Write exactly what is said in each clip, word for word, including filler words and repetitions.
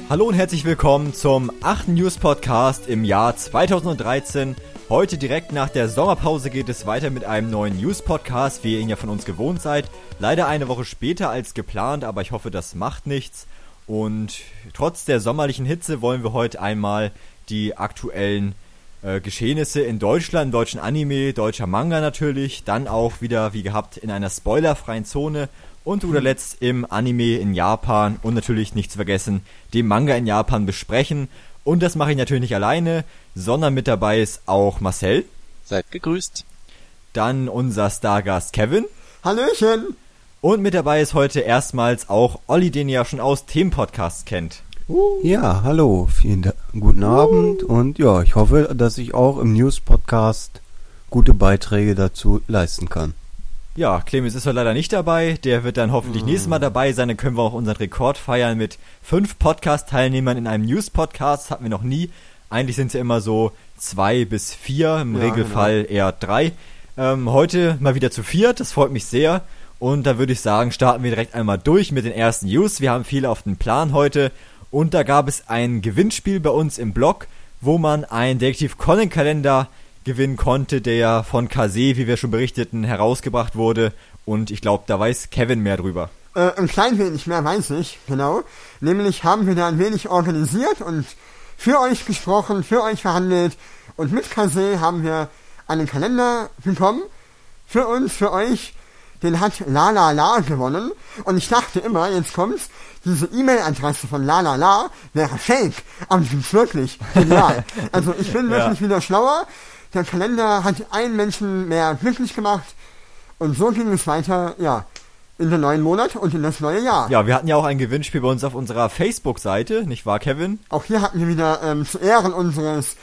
Hallo und herzlich willkommen zum achten News-Podcast im Jahr zweitausenddreizehn. Heute direkt nach der Sommerpause geht es weiter mit einem neuen News-Podcast, wie ihr ihn ja von uns gewohnt seid. Leider eine Woche später als geplant, aber ich hoffe, das macht nichts. Und trotz der sommerlichen Hitze wollen wir heute einmal die aktuellen äh, Geschehnisse in Deutschland, im deutschen Anime, deutscher Manga natürlich, dann auch wieder, wie gehabt, in einer spoilerfreien Zone und zu guter Letzt im Anime in Japan und natürlich nicht zu vergessen, den Manga in Japan besprechen. Und das mache ich natürlich nicht alleine, sondern mit dabei ist auch Marcel. Seid gegrüßt. Dann unser Stargast Kevin. Hallöchen. Und mit dabei ist heute erstmals auch Olli, den ihr ja schon aus Themenpodcasts kennt. Uh. Ja, hallo, vielen da- guten uh. Abend und ja, ich hoffe, dass ich auch im News-Podcast gute Beiträge dazu leisten kann. Ja, Clemens ist heute leider nicht dabei, der wird dann hoffentlich mm. nächstes Mal dabei sein, dann können wir auch unseren Rekord feiern mit fünf Podcast-Teilnehmern in einem News-Podcast, das hatten wir noch nie. Eigentlich sind es ja immer so zwei bis vier, im ja, Regelfall genau. eher drei. Ähm, heute mal wieder zu viert, das freut mich sehr. Und da würde ich sagen, starten wir direkt einmal durch mit den ersten News. Wir haben viel auf den Plan heute. Und da gab es ein Gewinnspiel bei uns im Blog, wo man einen Detektiv Conan-Kalender gewinnen konnte, der von Kase, wie wir schon berichteten, herausgebracht wurde. Und ich glaube, da weiß Kevin mehr drüber. Äh, ein klein wenig mehr weiß ich, genau. Nämlich haben wir da ein wenig organisiert und für euch gesprochen, für euch verhandelt. Und mit Kase haben wir einen Kalender bekommen. Für uns, für euch. Den hat La La La gewonnen. Und ich dachte immer, jetzt kommt's, diese E-Mail-Adresse von La La La wäre fake. Aber die ist wirklich genial. Also ich bin wirklich ja. wieder schlauer. Der Kalender hat einen Menschen mehr glücklich gemacht. Und so ging es weiter, ja, in den neuen Monat und in das neue Jahr. Ja, wir hatten ja auch ein Gewinnspiel bei uns auf unserer Facebook-Seite, nicht wahr, Kevin? Auch hier hatten wir wieder ähm, zu Ehren unseres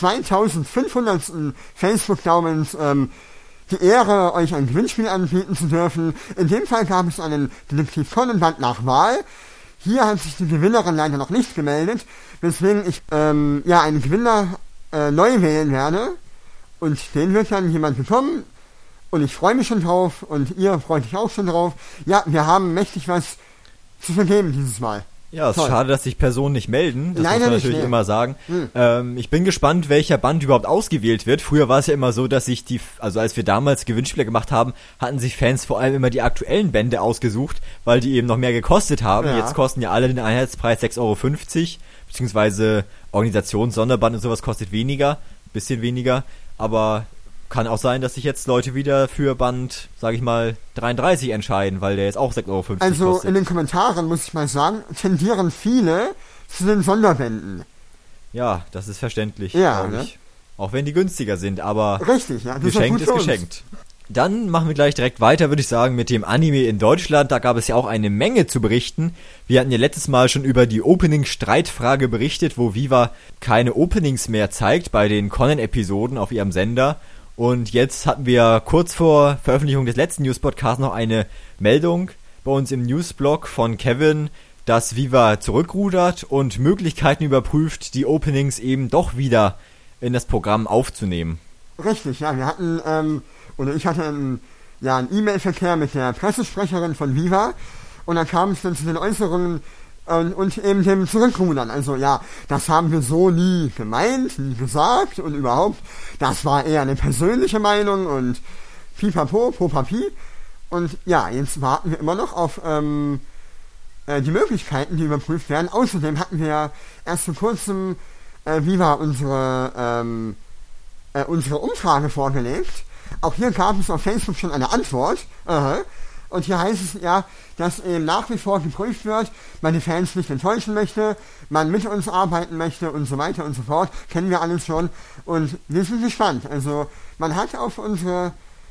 zweitausendfünfhundertsten Facebook-Daumens ähm, die Ehre, euch ein Gewinnspiel anbieten zu dürfen. In dem Fall gab es einen Detektiv Conan-Band nach Wahl. Hier hat sich die Gewinnerin leider noch nicht gemeldet, weswegen ich ähm, ja einen Gewinner äh, neu wählen werde. Und den wird dann jemand bekommen. Und ich freue mich schon drauf. Und ihr freut euch auch schon drauf. Ja, wir haben mächtig was zu vergeben dieses Mal. Ja, es ist schade, dass sich Personen nicht melden. Das Leider muss man nicht, natürlich nee. immer sagen. Hm. Ähm, ich bin gespannt, welcher Band überhaupt ausgewählt wird. Früher war es ja immer so, dass sich die, also als wir damals Gewinnspiele gemacht haben, hatten sich Fans vor allem immer die aktuellen Bände ausgesucht, weil die eben noch mehr gekostet haben. Ja. Jetzt kosten ja alle den Einheitspreis sechs Euro fünfzig, beziehungsweise Organisations-Sonderband und sowas kostet weniger, bisschen weniger. Aber kann auch sein, dass sich jetzt Leute wieder für Band, sage ich mal, dreiunddreißig entscheiden, weil der jetzt auch sechs Euro fünfzig also kostet. In den Kommentaren, muss ich mal sagen, tendieren viele zu den Sonderbänden. Ja, das ist verständlich, ja, glaube ne? ich. Auch wenn die günstiger sind, aber richtig, ja, das geschenkt ist, ist gut für geschenkt. Dann machen wir gleich direkt weiter, würde ich sagen, mit dem Anime in Deutschland. Da gab es ja auch eine Menge zu berichten. Wir hatten ja letztes Mal schon über die Opening-Streitfrage berichtet, wo Viva keine Openings mehr zeigt bei den Conan-Episoden auf ihrem Sender. Und jetzt hatten wir kurz vor Veröffentlichung des letzten News-Podcasts noch eine Meldung bei uns im Newsblog von Kevin, dass Viva zurückrudert und Möglichkeiten überprüft, die Openings eben doch wieder in das Programm aufzunehmen. Richtig, ja, wir hatten, ähm, oder ich hatte einen, ja, einen E-Mail-Verkehr mit der Pressesprecherin von Viva und da kam es dann zu den Äußerungen und, und eben dem Zurückrudern. Also ja, das haben wir so nie gemeint, nie gesagt und überhaupt, das war eher eine persönliche Meinung und pipapo, popapi. Und ja, jetzt warten wir immer noch auf ähm, äh, die Möglichkeiten, die überprüft werden. Außerdem hatten wir ja erst vor kurzem äh, Viva unsere, ähm, äh, unsere Umfrage vorgelegt. Auch hier gab es auf Facebook schon eine Antwort. Uh-huh. Und hier heißt es ja, dass eben nach wie vor geprüft wird, man die Fans nicht enttäuschen möchte, man mit uns arbeiten möchte und so weiter und so fort. Kennen wir alles schon. Und wir sind gespannt. Also man hat auf unsere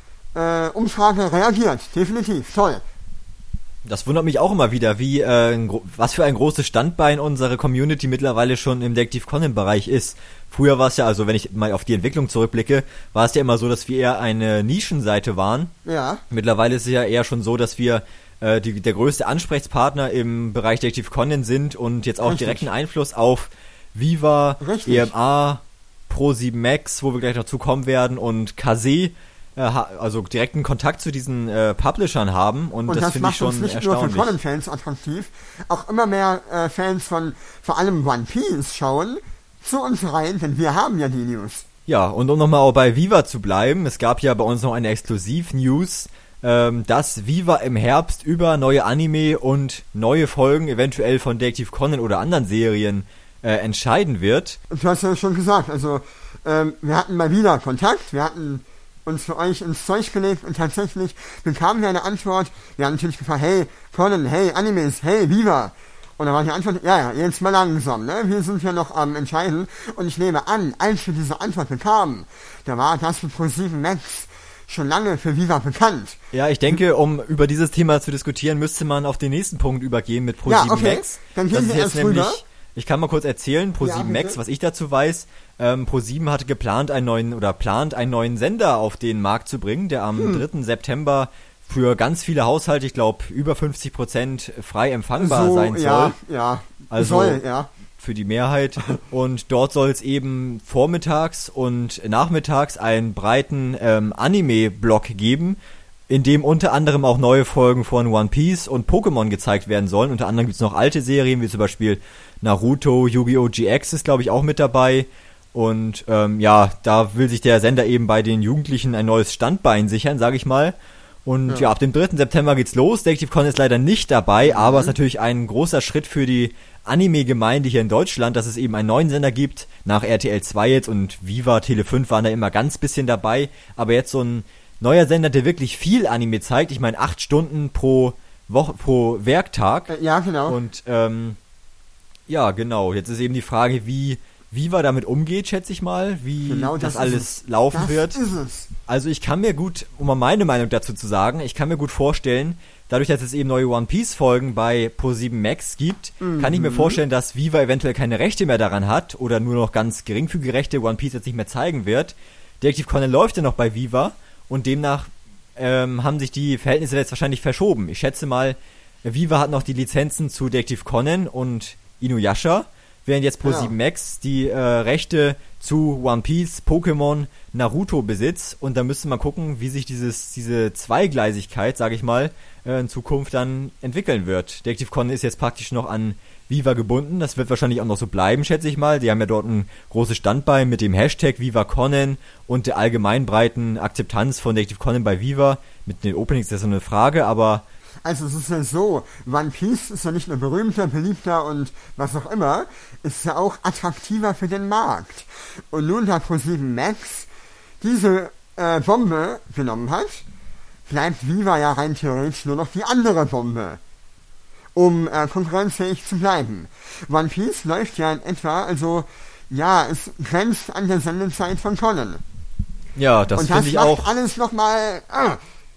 äh, Umfrage reagiert. Definitiv. Toll. Das wundert mich auch immer wieder, wie äh, was für ein großes Standbein unsere Community mittlerweile schon im Detektiv Conan-Bereich ist. Früher war es ja, also wenn ich mal auf die Entwicklung zurückblicke, war es ja immer so, dass wir eher eine Nischenseite waren. Ja. Mittlerweile ist es ja eher schon so, dass wir äh, die, der größte Ansprechpartner im Bereich Detektiv Conan sind und jetzt auch Richtig. direkten Einfluss auf Viva, Richtig. E M A, Pro sieben Max, wo wir gleich noch zukommen werden, und Kase äh, also direkten Kontakt zu diesen äh, Publishern haben und, und das, das finde ich macht uns schon nicht erstaunlich. nur für Conan-Fans attraktiv, auch immer mehr äh, Fans von vor allem One Piece schauen zu uns rein, denn wir haben ja die News. Ja, und um nochmal auch bei Viva zu bleiben, es gab ja bei uns noch eine Exklusiv-News, ähm, dass Viva im Herbst über neue Anime und neue Folgen eventuell von Detective Conan oder anderen Serien äh, entscheiden wird. Du hast ja schon gesagt, also ähm, wir hatten mal wieder Kontakt, wir hatten uns für euch ins Zeug gelegt und tatsächlich bekamen wir eine Antwort. Wir haben natürlich gefragt, hey Conan, hey Animes, hey Viva. Und da war die Antwort, ja, ja, jetzt mal langsam, ne? Wir sind ja noch am Entscheiden. Und ich nehme an, als wir diese Antwort bekamen, da war das für ProSieben Max schon lange für Viva bekannt. Ja, ich denke, um über dieses Thema zu diskutieren, müsste man auf den nächsten Punkt übergehen mit ProSieben ja, okay. Max. Dann gehen das wir ist erst jetzt nämlich, rüber. ich kann mal kurz erzählen, ProSieben Ja, Max, was ich dazu weiß. Ähm, ProSieben hatte geplant, einen neuen oder plant einen neuen Sender auf den Markt zu bringen, der am hm. dritten September für ganz viele Haushalte, ich glaube über fünfzig Prozent frei empfangbar so, sein soll. Ja, ja. Also soll, ja. für die Mehrheit. Und dort soll es eben vormittags und nachmittags einen breiten ähm, Anime-Block geben, in dem unter anderem auch neue Folgen von One Piece und Pokémon gezeigt werden sollen. Unter anderem gibt es noch alte Serien, wie zum Beispiel Naruto, Yu-Gi-Oh! G X ist, glaube ich, auch mit dabei. Und ähm, ja, da will sich der Sender eben bei den Jugendlichen ein neues Standbein sichern, sage ich mal. Und ja. ja, ab dem dritten September geht's los. Detective Conan ist leider nicht dabei, mhm. aber es ist natürlich ein großer Schritt für die Anime-Gemeinde hier in Deutschland, dass es eben einen neuen Sender gibt, nach R T L zwei jetzt und Viva, Tele fünf waren da immer ganz bisschen dabei, aber jetzt so ein neuer Sender, der wirklich viel Anime zeigt. Ich meine, acht Stunden pro Woche, pro Werktag. Äh, ja, genau. Und ähm, ja, genau. Jetzt ist eben die Frage, wie Viva damit umgeht, schätze ich mal, wie genau, das, das alles laufen das wird. Ist es. Also ich kann mir gut, um mal meine Meinung dazu zu sagen, ich kann mir gut vorstellen, dadurch, dass es eben neue One Piece Folgen bei ProSieben Max gibt, mhm. kann ich mir vorstellen, dass Viva eventuell keine Rechte mehr daran hat oder nur noch ganz geringfügige Rechte One Piece jetzt nicht mehr zeigen wird. Detective Conan läuft ja noch bei Viva und demnach ähm, haben sich die Verhältnisse jetzt wahrscheinlich verschoben. Ich schätze mal, Viva hat noch die Lizenzen zu Detective Conan und Inuyasha, während jetzt ProSieben ja. Max die äh, Rechte zu One Piece, Pokémon, Naruto besitzt. Und da müsste man gucken, wie sich dieses diese Zweigleisigkeit, sage ich mal, äh, in Zukunft dann entwickeln wird. Detective Conan ist jetzt praktisch noch an Viva gebunden. Das wird wahrscheinlich auch noch so bleiben, schätze ich mal. Die haben ja dort ein großes Standbein mit dem Hashtag Viva Conan und der allgemein breiten Akzeptanz von Detective Conan bei Viva. Mit den Openings ist das so eine Frage, aber also es ist ja so, One Piece ist ja nicht nur berühmter, beliebter und was auch immer, ist ja auch attraktiver für den Markt. Und nun, da ProSieben Max diese äh, Bombe genommen hat, bleibt Viva ja rein theoretisch nur noch die andere Bombe, um äh, konkurrenzfähig zu bleiben. One Piece läuft ja in etwa, also ja, es grenzt an der Sendezeit von Conan. Ja, das finde ich auch. Und das macht alles nochmal Ah.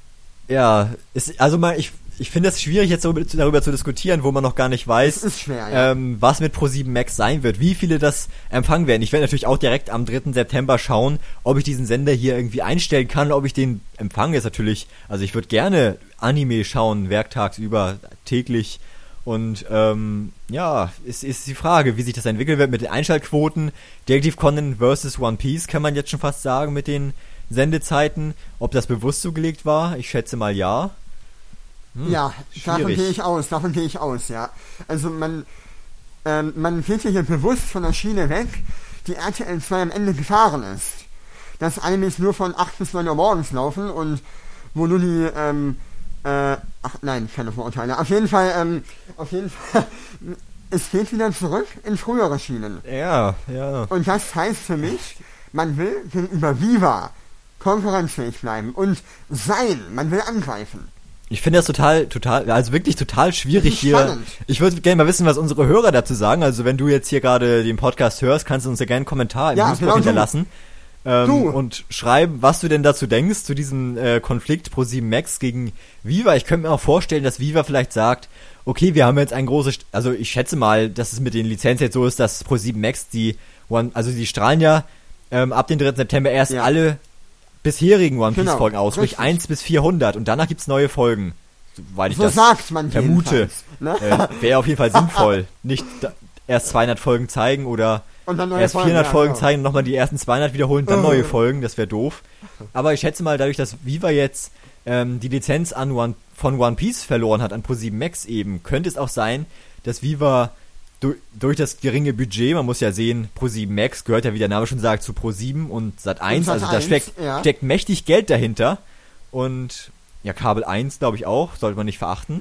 Ja, ist, also mal, ich Ich finde es schwierig, jetzt darüber zu diskutieren, wo man noch gar nicht weiß, ist schwer, ja. ähm, was mit ProSieben Max sein wird, wie viele das empfangen werden. Ich werde natürlich auch direkt am dritten September schauen, ob ich diesen Sender hier irgendwie einstellen kann, ob ich den empfange. Ist natürlich, also ich würde gerne Anime schauen, werktagsüber, täglich. Und ähm, ja, ist, ist die Frage, wie sich das entwickeln wird mit den Einschaltquoten. Detective Conan versus One Piece kann man jetzt schon fast sagen mit den Sendezeiten. Ob das bewusst so gelegt war, ich schätze mal ja. Hm, ja, davon schwierig. gehe ich aus, davon gehe ich aus, ja. Also man, ähm, man geht hier bewusst von der Schiene weg, die R T L zwei am Ende gefahren ist. Dass Animes nur von acht bis neun Uhr morgens laufen und wo nur die, ähm, äh, ach nein, keine Vorurteile. Auf jeden Fall, ähm, auf jeden Fall, es geht wieder zurück in frühere Schienen. Ja, ja. Und das heißt für mich, man will gegenüber Viva konkurrenzfähig bleiben und sein, man will angreifen. Ich finde das total, total, also wirklich total schwierig hier. Spannend. Ich würde gerne mal wissen, was unsere Hörer dazu sagen. Also wenn du jetzt hier gerade den Podcast hörst, kannst du uns ja gerne einen Kommentar im Ja, Newsblog genau, hinterlassen. Ähm, Du. und schreiben, was du denn dazu denkst, zu diesem äh, Konflikt ProSieben Max gegen Viva. Ich könnte mir auch vorstellen, dass Viva vielleicht sagt, okay, wir haben jetzt ein großes, St- also ich schätze mal, dass es mit den Lizenzen jetzt so ist, dass ProSieben Max die One, also die strahlen ja ähm, ab dem dritten September erst Ja. alle bisherigen One Piece Genau, Folgen aus, sprich richtig. eins bis vierhundert und danach gibt's neue Folgen. Soweit ich So das sagt man vermute. jedenfalls, ne? Äh, wäre auf jeden Fall sinnvoll. Nicht da, erst zweihundert Folgen zeigen oder Und dann neue erst Folgen, vierhundert ja, Folgen genau. zeigen und nochmal die ersten zweihundert wiederholen, dann Oh. neue Folgen, das wäre doof. Aber ich schätze mal, dadurch, dass Viva jetzt ähm, die Lizenz an One, von One Piece verloren hat, an ProSieben Max eben, könnte es auch sein, dass Viva du, durch das geringe Budget, man muss ja sehen, ProSieben Max gehört ja, wie der Name schon sagt, zu ProSieben und Sat eins, Und also Sat da eins, steckt, ja. steckt mächtig Geld dahinter und ja, Kabel eins glaube ich auch, sollte man nicht verachten.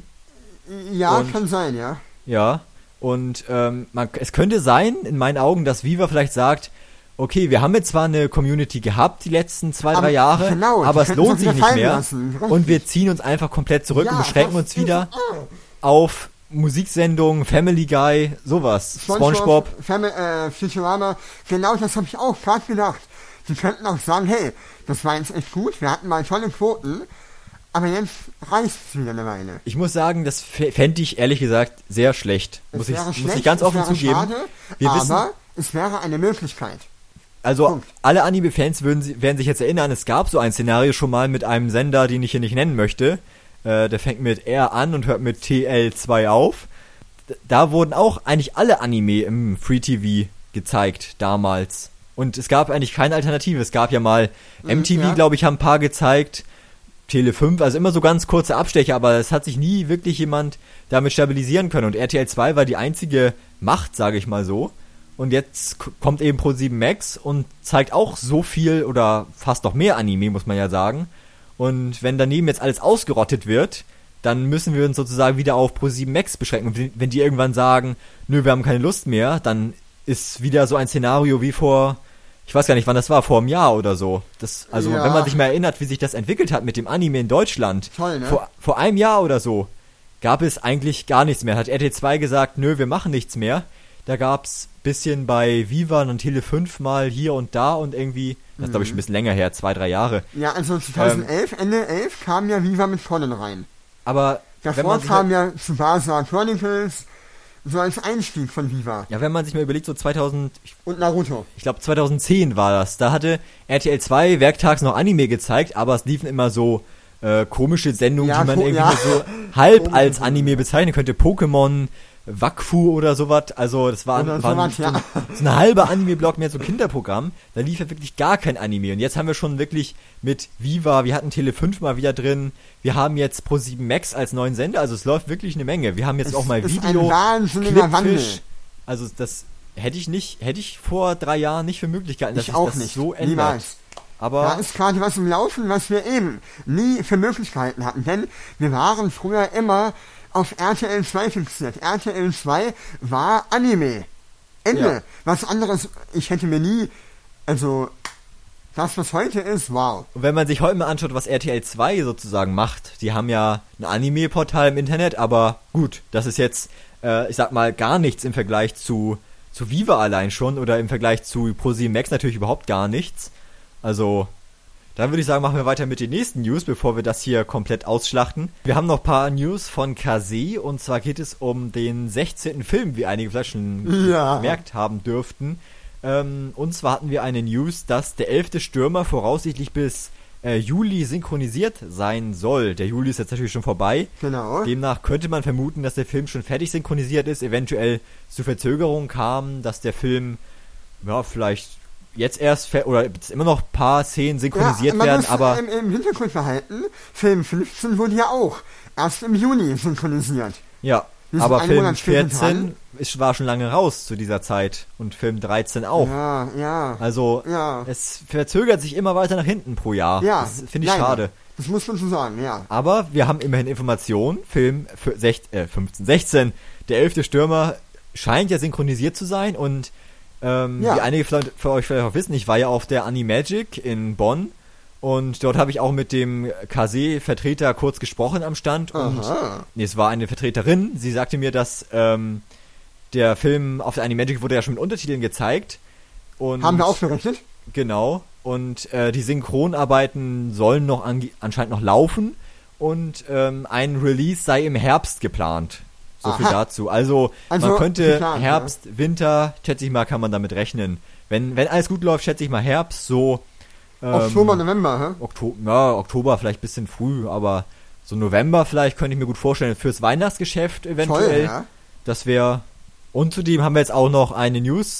Ja, Und- kann sein, ja. Ja, und ähm, man, es könnte sein, in meinen Augen, dass Viva vielleicht sagt, okay, wir haben jetzt zwar eine Community gehabt die letzten zwei, Aber drei Jahre, genau, die aber es könnten lohnt es sich wieder nicht fallen mehr lassen, richtig. und wir ziehen uns einfach komplett zurück Ja, und beschränken das uns ist- wieder oh. auf Musiksendungen, Family Guy, sowas, SpongeBob. Family, äh, Futurama, genau das habe ich auch gerade gedacht. Die könnten auch sagen, hey, das war jetzt echt gut, wir hatten mal tolle Quoten, aber jetzt reicht es wieder eine Weile. Ich muss sagen, das fände ich ehrlich gesagt sehr schlecht. Es Muss ich, wäre muss schlecht, ich ganz es offen wäre zugeben. Schade, Wir aber wissen, es wäre eine Möglichkeit. also Punkt. alle Anime-Fans würden, sie- werden sich jetzt erinnern, es gab so ein Szenario schon mal mit einem Sender, den ich hier nicht nennen möchte. Äh, der fängt mit R an und hört mit T L zwei auf. D- Da wurden auch eigentlich alle Anime im Free-T V gezeigt, damals. Und es gab eigentlich keine Alternative. Es gab ja mal M T V, ja. glaube ich, haben ein paar gezeigt. Tele fünf, also immer so ganz kurze Abstecher, aber es hat sich nie wirklich jemand damit stabilisieren können. Und R T L zwei war die einzige Macht, sage ich mal so. Und jetzt k- kommt eben ProSieben Max und zeigt auch so viel oder fast noch mehr Anime, muss man ja sagen. Und wenn daneben jetzt alles ausgerottet wird, dann müssen wir uns sozusagen wieder auf ProSieben Max beschränken. Und wenn- wenn die irgendwann sagen, nö, wir haben keine Lust mehr, dann ist wieder so ein Szenario wie vor, ich weiß gar nicht, wann das war, vor einem Jahr oder so. Das, also Ja. wenn man sich mal erinnert, wie sich das entwickelt hat mit dem Anime in Deutschland, Toll, ne? vor, vor einem Jahr oder so, gab es eigentlich gar nichts mehr. Hat R T zwei gesagt, nö, wir machen nichts mehr. Da gab's bisschen bei Viva und Tele fünf mal hier und da und irgendwie, das ist glaube ich schon ein bisschen länger her, zwei, drei Jahre. Ja, also zweitausendelf, Ende elf kam ja Viva mit Conan rein. Aber wenn Davor man sich kam mal, ja Tsubasa Chronicles, so als Einstieg von Viva. ja, wenn man sich mal überlegt, so zweitausend, ich, Und Naruto. ich glaube zweitausendzehn war das, da hatte R T L zwei werktags noch Anime gezeigt, aber es liefen immer so äh, komische Sendungen, Ja, die man ko- irgendwie ja. nur so halb Komische als Sendungen. Anime bezeichnen könnte. Pokémon, Wakfu oder sowas, also das war, Oder war sowas, so, ja. so ein halber Anime-Block, mehr so Kinderprogramm, da lief ja wirklich gar kein Anime und jetzt haben wir schon wirklich mit Viva, wir hatten Tele fünf mal wieder drin, wir haben jetzt ProSieben Max als neuen Sender, also es läuft wirklich eine Menge, wir haben jetzt Es auch mal ist Video, ein wahnsinniger Wandel. Clipfish, also das hätte ich nicht, hätte ich vor drei Jahren nicht für möglich gehalten, dass Ich sich auch das nicht. so ändert. Niemals. Aber Da ist gerade was im Laufen, was wir eben nie für Möglichkeiten hatten. Denn wir waren früher immer auf R T L zwei fixiert. R T L zwei war Anime. Ende. Ja. Was anderes, ich hätte mir nie, also das, was heute ist, wow. Und wenn man sich heute mal anschaut, was R T L zwei sozusagen macht, die haben ja ein Anime-Portal im Internet, aber gut, das ist jetzt, äh, ich sag mal, gar nichts im Vergleich zu, zu Viva allein schon oder im Vergleich zu ProSieben Max natürlich überhaupt gar nichts. Also, dann würde ich sagen, machen wir weiter mit den nächsten News, bevor wir das hier komplett ausschlachten. Wir haben noch ein paar News von Kase und zwar geht es um den sechzehnten Film, wie einige vielleicht schon Ja. gemerkt haben dürften. Ähm, und zwar hatten wir eine News, dass der elfte Stürmer voraussichtlich bis äh, Juli synchronisiert sein soll. Der Juli ist jetzt natürlich schon vorbei. Genau. Demnach könnte man vermuten, dass der Film schon fertig synchronisiert ist, eventuell zu Verzögerungen kam, dass der Film ja vielleicht jetzt erst fe- oder jetzt immer noch ein paar Szenen synchronisiert man werden, muss aber im, im Hintergrund behalten, Film fünfzehn wurde ja auch erst im Juni synchronisiert. ja, wir sind aber einen Film Monat später vierzehn ist, war schon lange raus zu dieser Zeit und Film dreizehn auch. Ja, ja. Also Ja. es verzögert sich immer weiter nach hinten pro Jahr. ja, Das finde ich leider. schade. Das muss man so sagen, ja. Aber wir haben immerhin Informationen. Film für sech, äh, fünfzehn, sechzehn, der elfte Stürmer scheint ja synchronisiert zu sein und ähm, Ja. wie einige von für euch vielleicht auch wissen, ich war ja auf der Animagic in Bonn und dort habe ich auch mit dem Kase-Vertreter kurz gesprochen am Stand und Aha. nee, es war eine Vertreterin. Sie sagte mir, dass ähm, der Film auf der Animagic wurde ja schon mit Untertiteln gezeigt. Und Haben wir auch berichtet? Genau. Und äh, die Synchronarbeiten sollen noch ange- anscheinend noch laufen und ähm, ein Release sei im Herbst geplant. So viel Aha. dazu. Also, Also, man könnte geplant, Herbst, Winter, schätze ich mal, kann man damit rechnen. Wenn wenn alles gut läuft, schätze ich mal Herbst, so ähm, Oktober, November, hä? Oktober, ja, Oktober vielleicht ein bisschen früh, aber so November vielleicht könnte ich mir gut vorstellen. Fürs Weihnachtsgeschäft eventuell. Toll, ja. Das wäre. Und zudem haben wir jetzt auch noch eine News.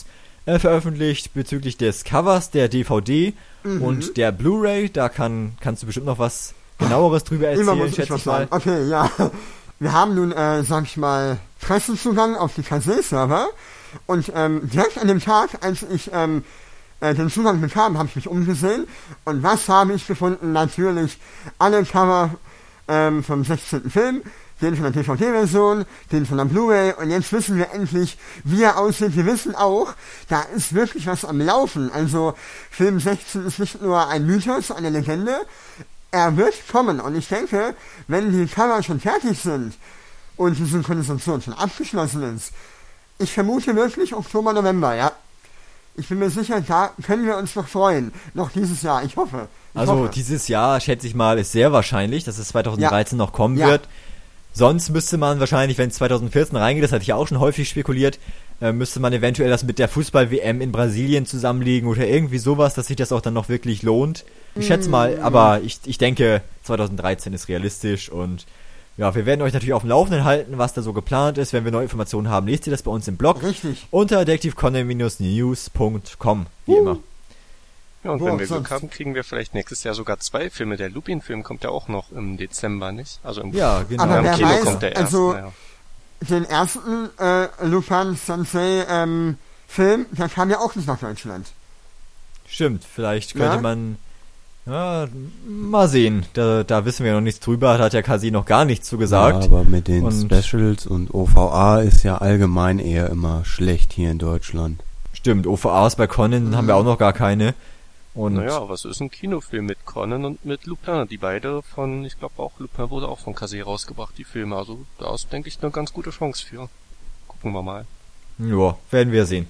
äh, veröffentlicht bezüglich des Covers der D V D Mhm. und der Blu-ray. Da kann, kannst du bestimmt noch was genaueres drüber Immer erzählen, muss ich schätze was ich mal. sagen. Okay, ja. Wir haben nun, äh, sag ich mal, Pressezugang auf die K C-Server und ähm, direkt an dem Tag, als ich ähm, äh, den Zugang bekam, habe ich mich umgesehen und was habe ich gefunden? Natürlich alle Cover ähm, vom sechzehnten Film, den von der D V D-Version, den von der Blu-ray und jetzt wissen wir endlich, wie er aussieht. Wir wissen auch, da ist wirklich was am Laufen. Also Film sechzehn ist nicht nur ein Mythos, eine Legende, er wird kommen und ich denke, wenn die Cover schon fertig sind und die Synchronisation schon abgeschlossen ist, ich vermute wirklich Oktober, November, ja. Ich bin mir sicher, da können wir uns noch freuen. Noch dieses Jahr, ich hoffe. Ich Also hoffe. dieses Jahr, schätze ich mal, ist sehr wahrscheinlich, dass es zwanzig dreizehn noch kommen Ja. wird. Sonst müsste man wahrscheinlich, wenn es zwanzig vierzehn reingeht, das hatte ich ja auch schon häufig spekuliert, äh, müsste man eventuell das mit der Fußball-W M in Brasilien zusammenlegen oder irgendwie sowas, dass sich das auch dann noch wirklich lohnt. Ich schätze mal, aber ich, ich denke, zwanzig dreizehn ist realistisch und ja, wir werden euch natürlich auf dem Laufenden halten, was da so geplant ist. Wenn wir neue Informationen haben, lest ihr das bei uns im Blog Richtig. unter detective conan news punkt com, wie immer. Ja, und Wo wenn auch wir sonst. Glück haben, kriegen wir vielleicht nächstes Jahr sogar zwei Filme. Der Lupin-Film kommt ja auch noch im Dezember, nicht? Also im, Ja, genau. Aber im wer Kino weiß, kommt der erst. also- naja. Den ersten äh, Lupin Sensei ähm, Film, der kam ja auch nicht nach Deutschland. Stimmt, vielleicht könnte Ja? man ja, mal sehen. Da, da wissen wir noch nichts drüber, da hat ja Kasi noch gar nichts zu gesagt. Ja, aber mit den Und- Specials und O V A ist ja allgemein eher immer schlecht hier in Deutschland. Stimmt, O V As bei Conan haben wir auch noch gar keine. Und Naja, was ist ein Kinofilm mit Conan und mit Lupin? Die beide von, ich glaube auch, Lupin wurde auch von Kase rausgebracht, die Filme. Also da ist, denke ich, eine ganz gute Chance für. Gucken wir mal. ja, werden wir sehen.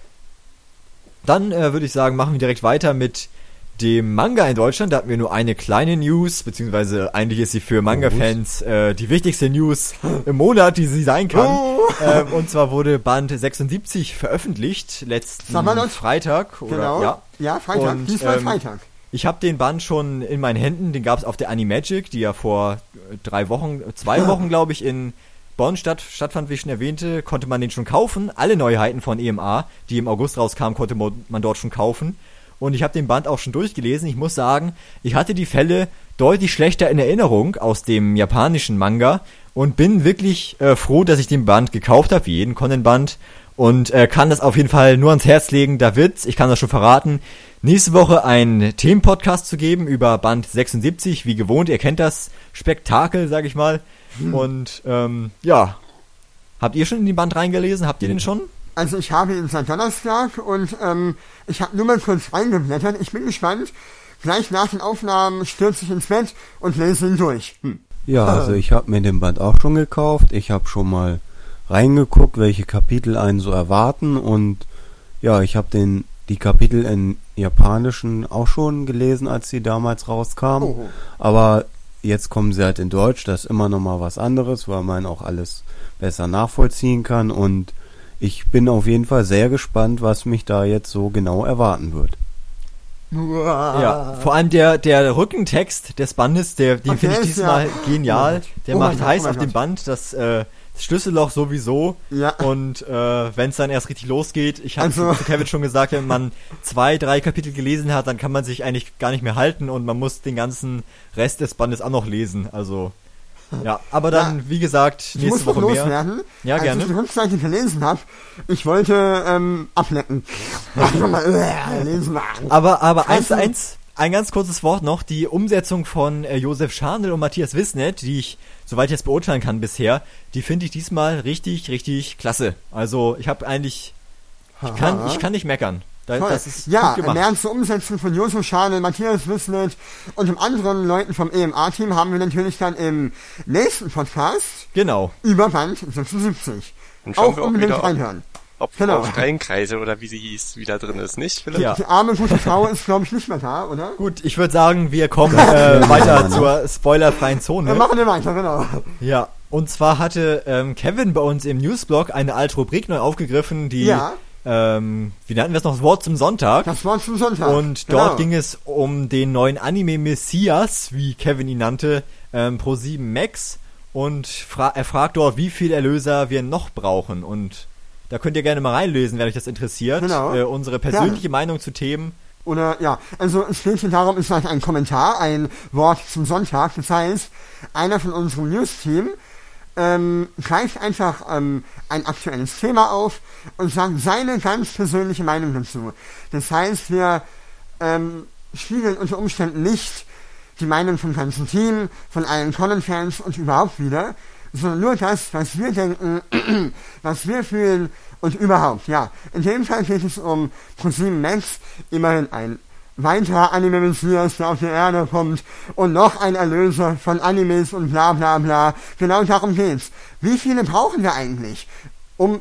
Dann äh, würde ich sagen, machen wir direkt weiter mit dem Manga in Deutschland. Da hatten wir nur eine kleine News, beziehungsweise eigentlich ist sie für Manga-Fans äh, die wichtigste News im Monat, die sie sein kann. Oh. Ähm, und zwar wurde Band sechsundsiebzig veröffentlicht, letzten Samalot. Freitag. Oder, Genau. Ja. Ja, Freitag. Und, Diesmal ähm, Freitag. Ich habe den Band schon in meinen Händen, den gab es auf der Animagic, die ja vor äh, drei Wochen, zwei Wochen glaube ich in Bonn statt, stattfand, wie ich schon erwähnte, konnte man den schon kaufen. Alle Neuheiten von E M A, die im August rauskamen, konnte mo- man dort schon kaufen. Und ich habe den Band auch schon durchgelesen. Ich muss sagen, ich hatte die Fälle deutlich schlechter in Erinnerung aus dem japanischen Manga und bin wirklich äh, froh, dass ich den Band gekauft habe, wie jeden Conan-Band. Und äh, kann das auf jeden Fall nur ans Herz legen. Da wird's, ich kann das schon verraten, nächste Woche einen Themenpodcast zu geben über Band sechsundsiebzig. Wie gewohnt, ihr kennt das Spektakel, sag ich mal. Und ähm, ja, habt ihr schon in den Band reingelesen? Habt ihr den schon? Also ich habe ihn seit Donnerstag und ähm, ich habe nur mal kurz reingeblättert. Ich bin gespannt. Gleich nach den Aufnahmen stürze ich ins Bett und lese ihn durch. Hm. Ja, also ich habe mir den Band auch schon gekauft. Ich habe schon mal reingeguckt, welche Kapitel einen so erwarten und ja, ich habe den die Kapitel in Japanischen auch schon gelesen, als sie damals rauskamen. Oh. Aber jetzt kommen sie halt in Deutsch, das ist immer noch mal was anderes, weil man auch alles besser nachvollziehen kann und ich bin auf jeden Fall sehr gespannt, was mich da jetzt so genau erwarten wird. Ja, vor allem der, der Rückentext des Bandes, der, den Okay, finde ich ist diesmal ja- genial. Oh mein Gott. Der Oh mein macht Gott, heiß oh mein auf dem Gott. Band, das, äh, das Schlüsselloch sowieso. Ja. Und äh, wenn es dann erst richtig losgeht, ich habe Also- zu Kevin schon gesagt, wenn man zwei, drei Kapitel gelesen hat, dann kann man sich eigentlich gar nicht mehr halten und man muss den ganzen Rest des Bandes auch noch lesen. Also, ja, aber dann, Ja. wie gesagt, Ich nächste muss noch Woche mehr. loswerden. Ja, Als gerne. ich die Rückseite gelesen habe, ich wollte ähm, ablecken. Einfach mal äh, lesen. Aber, aber eins, Scheiße. eins, ein ganz kurzes Wort noch, die Umsetzung von äh, Josef Scharnel und Matthias Wissnet, die ich, soweit ich jetzt beurteilen kann bisher, die finde ich diesmal richtig, richtig klasse. Also ich habe eigentlich, ich kann, ich kann nicht meckern. Da, Toll. das ist Ja, gut gemacht. mehr zur Umsetzung von Josef Scharnel, Matthias Wissnet und den anderen Leuten vom E M A-Team haben wir natürlich dann im nächsten Podcast Genau. über Band sechsundsiebzig. Dann schauen Auch wir auch unbedingt wieder, ob, reinhören. ob Genau. Frau Steinkreise oder wie sie hieß, wieder drin ist, nicht, Philipp? Ja. Die arme gute Frau ist, glaube ich, nicht mehr da, oder? Gut, ich würde sagen, wir kommen äh, weiter zur spoilerfreien Zone. Dann machen wir weiter, genau. Ja, und zwar hatte ähm, Kevin bei uns im Newsblog eine alte Rubrik neu aufgegriffen, die, Ja. ähm, wie nannten wir es noch, das Wort zum Sonntag. Das Wort zum Sonntag. Und dort Genau. ging es um den neuen Anime Messias, wie Kevin ihn nannte, ähm, Pro sieben Max. Und fra- er fragt dort, wie viel Erlöser wir noch brauchen. Und Da könnt ihr gerne mal reinlesen, wenn euch das interessiert. Genau. Äh, unsere persönliche Gerne. Meinung zu Themen. Oder, ja, also es geht hier darum, es ist halt ein Kommentar, ein Wort zum Sonntag. Das heißt, einer von unserem News-Team ähm, greift einfach ähm, ein aktuelles Thema auf und sagt seine ganz persönliche Meinung dazu. Das heißt, wir ähm, spiegeln unter Umständen nicht die Meinung vom ganzen Team, von allen Conan-Fans und überhaupt wieder, sondern nur das, was wir denken, was wir fühlen und überhaupt, ja. In dem Fall geht es um ProSieben Max, immerhin ein weiterer Anime-Messias, der auf die Erde kommt und noch ein Erlöser von Animes und bla bla bla. Genau darum geht's. Wie viele brauchen wir eigentlich, um,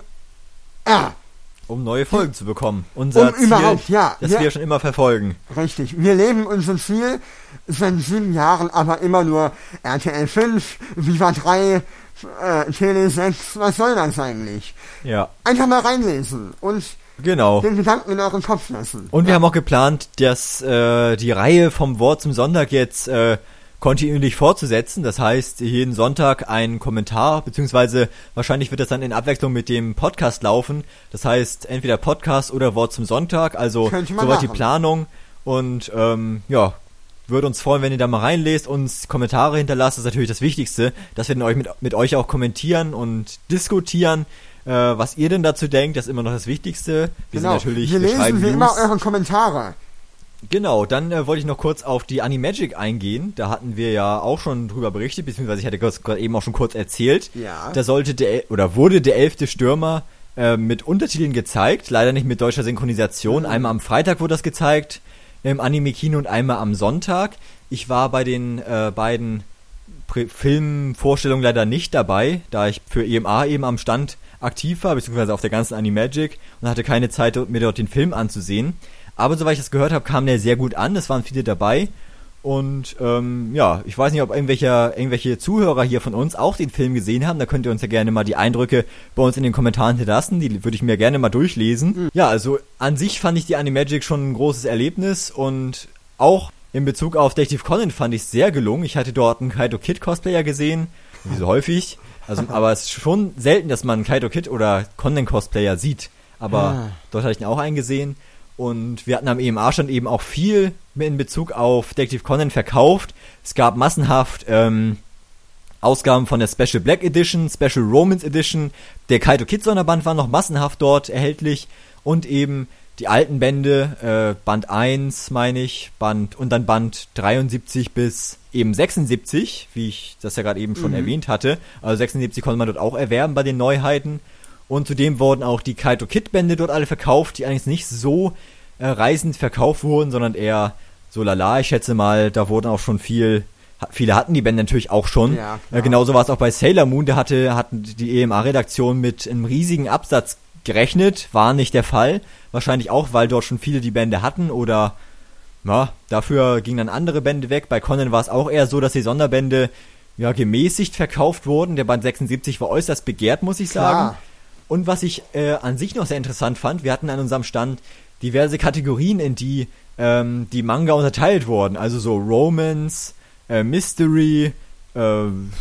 ah, Um neue Folgen zu bekommen. Unser Um Ziel, überhaupt, ja, das ja. wir schon immer verfolgen. Richtig. Wir leben unser Ziel seit sieben Jahren, aber immer nur R T L fünf, Viva drei, äh, Tele sechs, was soll das eigentlich? Ja, Einfach mal reinlesen und genau. den Gedanken in euren Kopf lassen. Und wir haben auch geplant, dass äh, die Reihe vom Wort zum Sonntag jetzt äh, kontinuierlich fortzusetzen. Das heißt, jeden Sonntag ein Kommentar, beziehungsweise wahrscheinlich wird das dann in Abwechslung mit dem Podcast laufen. Das heißt, entweder Podcast oder Wort zum Sonntag. Also Könnte man soweit die machen. Planung. Und ähm, ja, würde uns freuen, wenn ihr da mal reinlest, uns Kommentare hinterlasst. Das ist natürlich das Wichtigste, dass wir dann euch mit, mit euch auch kommentieren und diskutieren, äh, was ihr denn dazu denkt. Das ist immer noch das Wichtigste. Wir Genau. sind natürlich, wir wir lesen schreiben wie immer News. eure Kommentare. Genau, dann äh, wollte ich noch kurz auf die Animagic eingehen. Da hatten wir ja auch schon drüber berichtet, beziehungsweise ich hatte gerade eben auch schon kurz erzählt. Ja. Da sollte der, oder wurde der elfte Stürmer äh, mit Untertiteln gezeigt, leider nicht mit deutscher Synchronisation. Mhm. Einmal am Freitag wurde das gezeigt im Anime-Kino und einmal am Sonntag. Ich war bei den äh, beiden Prä- Filmvorstellungen leider nicht dabei, da ich für E M A eben am Stand aktiv war, beziehungsweise auf der ganzen Animagic und hatte keine Zeit, mir dort den Film anzusehen. Aber soweit ich das gehört habe, kam der sehr gut an, es waren viele dabei. Und ähm, ja, ich weiß nicht, ob irgendwelche, irgendwelche Zuhörer hier von uns auch den Film gesehen haben. Da könnt ihr uns ja gerne mal die Eindrücke bei uns in den Kommentaren hinterlassen. Die würde ich mir gerne mal durchlesen. Mhm. Ja, also an sich fand ich die Animagic schon ein großes Erlebnis. Und auch in Bezug auf Detective Conan fand ich es sehr gelungen. Ich hatte dort einen Kaito Kid Cosplayer gesehen, wie so häufig. Also, aber es ist schon selten, dass man einen Kaito Kid oder Conan Cosplayer sieht. Aber Ah. dort hatte ich ihn auch einen gesehen. Und wir hatten am E M A-Stand eben auch viel in Bezug auf Detective Conan verkauft. Es gab massenhaft ähm, Ausgaben von der Special Black Edition, Special Romance Edition. Der Kaito Kid Sonderband war noch massenhaft dort erhältlich. Und eben die alten Bände, äh, Band eins, meine ich, Band und dann Band dreiundsiebzig bis eben sechsundsiebzig, wie ich das ja gerade eben schon Mhm. erwähnt hatte. Also sechsundsiebzig konnte man dort auch erwerben bei den Neuheiten. Und zudem wurden auch die Kaito Kid Bände dort alle verkauft, die eigentlich nicht so äh, reisend verkauft wurden, sondern eher so lala. Ich schätze mal, da wurden auch schon viel, ha- viele hatten die Bände natürlich auch schon. Ja, äh, genauso war es auch bei Sailor Moon, da hatte, hatten die E M A-Redaktion mit einem riesigen Absatz gerechnet, war nicht der Fall. Wahrscheinlich auch, weil dort schon viele die Bände hatten oder ja, dafür gingen dann andere Bände weg. Bei Conan war es auch eher so, dass die Sonderbände ja gemäßigt verkauft wurden. Der Band sechsundsiebzig war äußerst begehrt, muss ich sagen. Klar. Und was ich äh, an sich noch sehr interessant fand, wir hatten an unserem Stand diverse Kategorien, in die ähm, die Manga unterteilt wurden. Also so Romance, äh, Mystery, äh,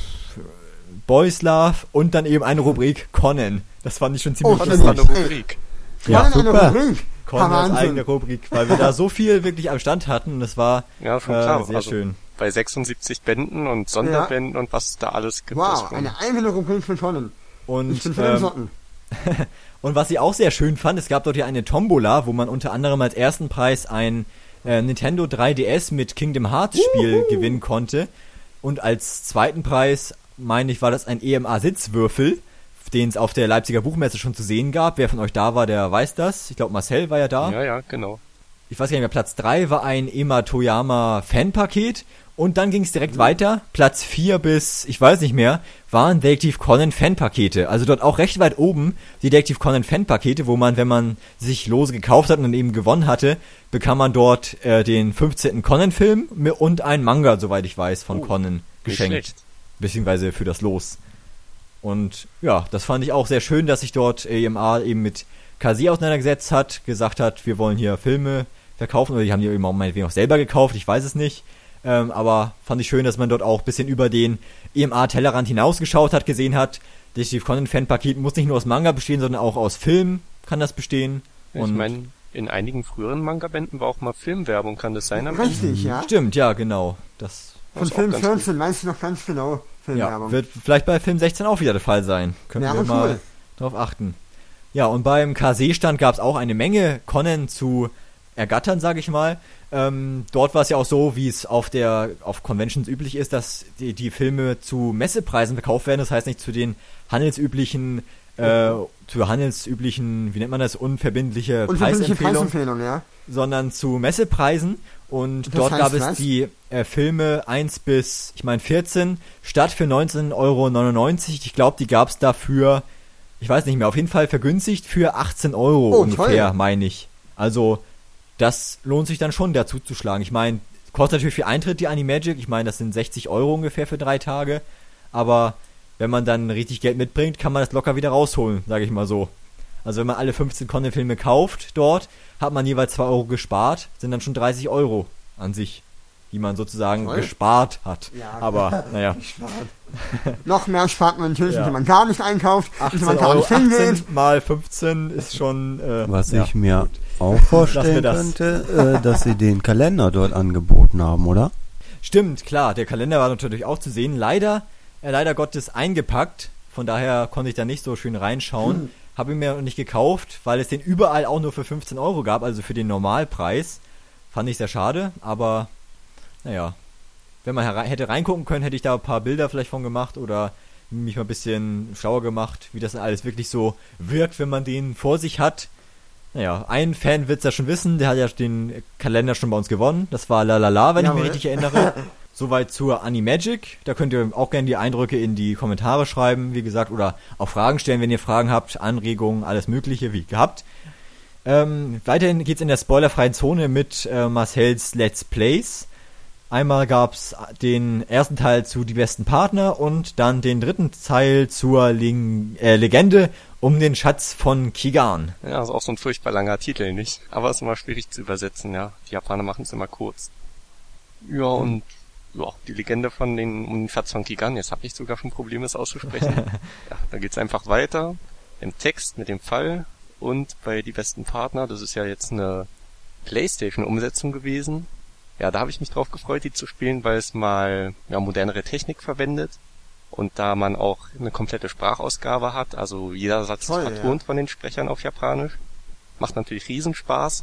Boys Love und dann eben eine Rubrik Conan. Das fand ich schon ziemlich Oh, Das war eine Ey. Rubrik. Ja, Conan eine super. Rubrik. Conan als Wahnsinn. eigene Rubrik, weil wir da so viel wirklich am Stand hatten und das war Ja, schon äh, klar. sehr also schön. bei sechsundsiebzig Bänden und Sonderbänden und was es da alles gibt. Wow, ist schon- eine eigene Rubrik für Conan. Und Ich bin für den ähm, Socken. Und was ich auch sehr schön fand, es gab dort ja eine Tombola, wo man unter anderem als ersten Preis ein äh, Nintendo drei D S mit Kingdom Hearts Spiel Uhu. gewinnen konnte. Und als zweiten Preis, meine ich, war das ein E M A-Sitzwürfel, den es auf der Leipziger Buchmesse schon zu sehen gab. Wer von euch da war, der weiß das. Ich glaube, Marcel war ja da. Ja, ja, genau. Ich weiß gar nicht mehr, Platz drei war ein Ema Toyama Fanpaket. Und dann ging es direkt weiter. Platz vier bis, ich weiß nicht mehr, waren Detective Conan Fanpakete. Also dort auch recht weit oben die Detective Conan Fanpakete, wo man, wenn man sich lose gekauft hat und dann eben gewonnen hatte, bekam man dort äh, den fünfzehnten Conan-Film mi- und ein Manga, soweit ich weiß, von Oh, Conan Nicht geschenkt. schlecht. Beziehungsweise für das Los. Und ja, das fand ich auch sehr schön, dass sich dort E M A eben mit K C auseinandergesetzt hat, gesagt hat, wir wollen hier Filme verkaufen, oder die haben die eben auch meinetwegen auch selber gekauft, ich weiß es nicht. Ähm, aber fand ich schön, dass man dort auch ein bisschen über den E M A-Tellerrand hinausgeschaut hat, gesehen hat, Detective Conan Fanpaket muss nicht nur aus Manga bestehen, sondern auch aus Film kann das bestehen. Ich Und meine, in einigen früheren Manga-Bänden war auch mal Filmwerbung, kann das sein? Am Richtig, ja. stimmt, ja, genau. Das Von ist auch Film ganz vierzehn weißt du noch ganz genau ja, Filmwerbung. wird vielleicht bei Film sechzehn auch wieder der Fall sein. Können Ja, wir aber mal cool. drauf achten. Ja, und beim K C-Stand gab es auch eine Menge Conan zu ergattern, sage ich mal. Ähm, dort war es ja auch so, wie es auf der auf Conventions üblich ist, dass die, die Filme zu Messepreisen verkauft werden. Das heißt nicht zu den handelsüblichen, äh, zu handelsüblichen, wie nennt man das, unverbindliche, Unverbindliche Preisempfehlung, Preisempfehlung, ja. sondern zu Messepreisen. Und Das dort heißt gab es was? die äh, Filme eins bis, ich meine, vierzehn, statt für neunzehn Euro neunundneunzig. Ich glaube, die gab es dafür, ich weiß nicht mehr, auf jeden Fall vergünstigt für achtzehn Euro Oh, ungefähr, toll. meine ich. Also, das lohnt sich dann schon, dazu zu schlagen. Ich meine, kostet natürlich viel Eintritt, die Animagic. Ich meine, das sind sechzig Euro ungefähr für drei Tage. Aber wenn man dann richtig Geld mitbringt, kann man das locker wieder rausholen, sage ich mal so. Also wenn man alle fünfzehn Conan-Filme kauft dort, hat man jeweils zwei Euro gespart, sind dann schon dreißig Euro an sich, die man sozusagen Toll. gespart hat. Ja. Aber, naja, Noch mehr spart man natürlich, Ja. wenn man gar nicht einkauft, wenn achtzehn man gar Euro, nicht hingeht. achtzehn mal fünfzehn ist schon... Äh, Was ja. ich mir auch Lassen wir vorstellen das. könnte, äh, dass sie den Kalender dort angeboten haben, oder? Stimmt, klar, der Kalender war natürlich auch zu sehen. Leider, äh, leider Gottes eingepackt, von daher konnte ich da nicht so schön reinschauen. Hm. Habe ihn mir noch nicht gekauft, weil es den überall auch nur für fünfzehn Euro gab, also für den Normalpreis. Fand ich sehr schade, aber naja, wenn man herei- hätte reingucken können, hätte ich da ein paar Bilder vielleicht von gemacht oder mich mal ein bisschen schlauer gemacht, wie das dann alles wirklich so wirkt, wenn man den vor sich hat. Naja, ein Fan wird's ja schon wissen, der hat ja den Kalender schon bei uns gewonnen. Das war Lalala, wenn Jawohl. ich mich richtig erinnere. Soweit zur Animagic. Da könnt ihr auch gerne die Eindrücke in die Kommentare schreiben, wie gesagt, oder auch Fragen stellen, wenn ihr Fragen habt, Anregungen, alles Mögliche, wie gehabt. Ähm, weiterhin geht's in der spoilerfreien Zone mit äh, Marcells Let's Plays. Einmal gab's den ersten Teil zu Die besten Partner und dann den dritten Teil zur Ling- äh, Legende um den Schatz von Kigan. Ja, ist auch so ein furchtbar langer Titel, nicht? Aber ist immer schwierig zu übersetzen, ja. Die Japaner machen es immer kurz. Ja, und ja, die Legende von den, um den Schatz von Kigan, jetzt habe ich sogar schon Probleme, es auszusprechen. Ja, da geht's einfach weiter im Text mit dem Fall und bei Die besten Partner, das ist ja jetzt eine PlayStation-Umsetzung gewesen. Ja, da habe ich mich drauf gefreut, die zu spielen, weil es mal ja, modernere Technik verwendet und da man auch eine komplette Sprachausgabe hat, also jeder Satz Toll, ist vertont ja. von den Sprechern auf Japanisch. Macht natürlich Riesenspaß.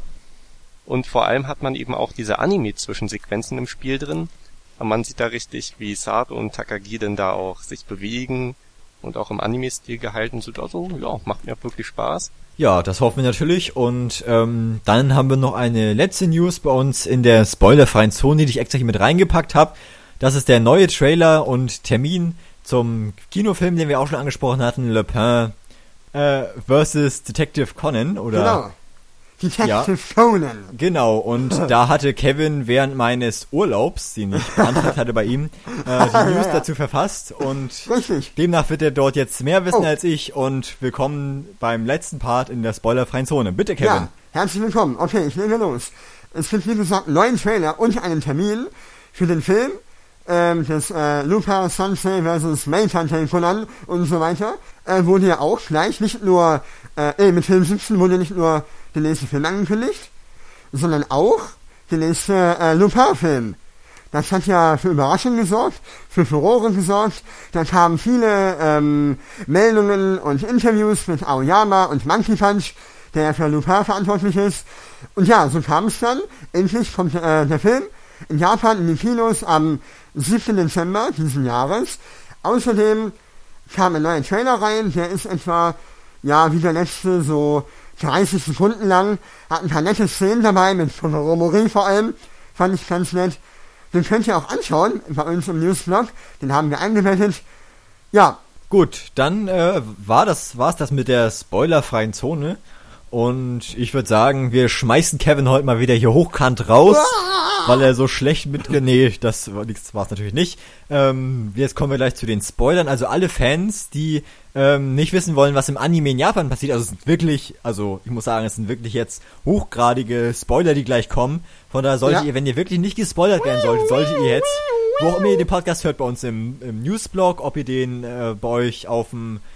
Und vor allem hat man eben auch diese Anime-Zwischensequenzen im Spiel drin. Und man sieht da richtig, wie Sato und Takagi denn da auch sich bewegen und auch im Anime-Stil gehalten sind. Also, ja, macht mir wirklich Spaß. Ja, das hoffen wir natürlich. Und ähm, dann haben wir noch eine letzte News bei uns in der spoilerfreien Zone, die ich extra hier mit reingepackt habe. Das ist der neue Trailer und Termin zum Kinofilm, den wir auch schon angesprochen hatten, Le Pen äh, versus Detective Conan. Oder Genau. Detective Ja. Conan. Genau, und da hatte Kevin während meines Urlaubs, den ich beantragt hatte bei ihm, äh, die News ja. dazu verfasst und Richtig. demnach wird er dort jetzt mehr wissen Oh. als ich und willkommen beim letzten Part in der spoilerfreien Zone. Bitte, Kevin. Ja, herzlich willkommen. Okay, ich lege los. Es gibt, wie gesagt, einen neuen Trailer und einen Termin für den Film ähm, des äh, Lupa Sensei versus Maytante Conan und so weiter. Äh, wurde ja auch gleich nicht nur, äh, äh, mit Film siebzehn wurde nicht nur der nächste Film angekündigt, sondern auch der nächste äh, Lupin-Film. Das hat ja für Überraschungen gesorgt, für Furore gesorgt. Da kamen viele ähm, Meldungen und Interviews mit Aoyama und Monkey Punch, der für Lupin verantwortlich ist. Und ja, so kam es dann. Endlich kommt äh, der Film in Japan in die Kinos am siebten Dezember diesen Jahres. Außerdem kam ein neuer Trailer rein, der ist etwa, ja, wie der letzte, so dreißig Sekunden lang, hat ein paar nette Szenen dabei, mit Romori vor allem, fand ich ganz nett. Den könnt ihr auch anschauen, bei uns im Newsblog, den haben wir eingebettet. Ja, Gut, dann äh, war das war's das mit der spoilerfreien Zone und ich würde sagen, wir schmeißen Kevin heute mal wieder hier hochkant raus, weil er so schlecht mitge... Nee, das war es natürlich nicht. Ähm, jetzt kommen wir gleich zu den Spoilern. Also alle Fans, die ähm, nicht wissen wollen, was im Anime in Japan passiert, also es sind wirklich, also ich muss sagen, es sind wirklich jetzt hochgradige Spoiler, die gleich kommen. Von daher solltet Ja. ihr, wenn ihr wirklich nicht gespoilert werden solltet, solltet ihr jetzt, wo auch immer ihr den Podcast hört, bei uns im, im Newsblog, ob ihr den äh, bei euch auf dem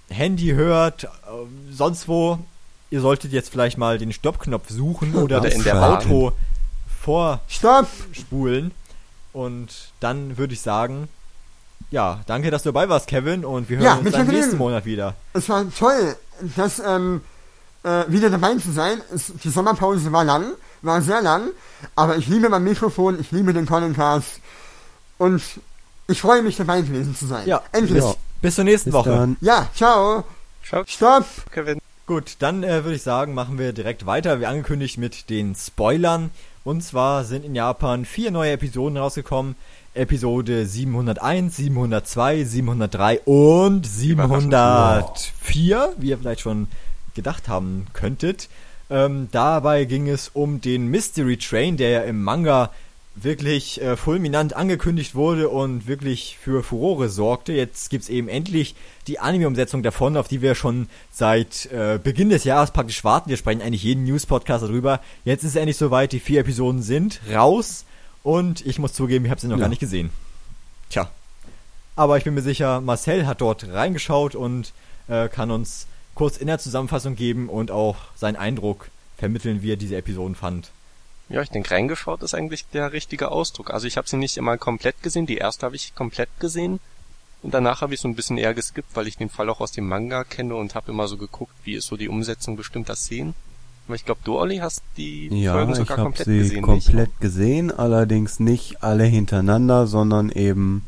Handy hört, äh, sonst wo, ihr solltet jetzt vielleicht mal den Stoppknopf suchen oder, Oder das in der Bahn. Auto Stopp! vorspulen. Und dann würde ich sagen, ja, danke, dass du dabei warst, Kevin, und wir hören Ja, uns mit dann Vergnügen. nächsten Monat wieder. Es war toll, das, ähm, äh, wieder dabei zu sein. Es, die Sommerpause war lang, war sehr lang, aber ich liebe mein Mikrofon, ich liebe den Collincast und ich freue mich, dabei gewesen zu sein. Ja, Endlich. Ja. Bis zur nächsten Bis Woche. dann. Ja, ciao. Ciao, Stopp. Kevin. Gut, dann äh, würde ich sagen, machen wir direkt weiter, wie angekündigt, mit den Spoilern. Und zwar sind in Japan vier neue Episoden rausgekommen. Episode siebenhunderteins, siebenhundertzwei, siebenhundertdrei und siebenhundertvier, wie ihr vielleicht schon gedacht haben könntet. Ähm, dabei ging es um den Mystery Train, der ja im Manga wirklich äh, fulminant angekündigt wurde und wirklich für Furore sorgte. Jetzt gibt's eben endlich die Anime-Umsetzung davon, auf die wir schon seit äh, Beginn des Jahres praktisch warten. Wir sprechen eigentlich jeden News-Podcast darüber. Jetzt ist es endlich soweit, die vier Episoden sind raus und ich muss zugeben, ich habe sie noch Ja. gar nicht gesehen. Tja. Aber ich bin mir sicher, Marcel hat dort reingeschaut und äh, kann uns kurz in der Zusammenfassung geben und auch seinen Eindruck vermitteln, wie er diese Episoden fand. Ja, ich denke, reingeschaut ist eigentlich der richtige Ausdruck. Also ich habe sie nicht immer komplett gesehen. Die erste habe ich komplett gesehen. Und danach habe ich so ein bisschen eher geskippt, weil ich den Fall auch aus dem Manga kenne und habe immer so geguckt, wie ist so die Umsetzung bestimmter Szenen. Aber ich glaube, du, Olli, hast die Ja, Folgen ich sogar habe komplett sie gesehen. komplett gesehen, allerdings nicht alle hintereinander, sondern eben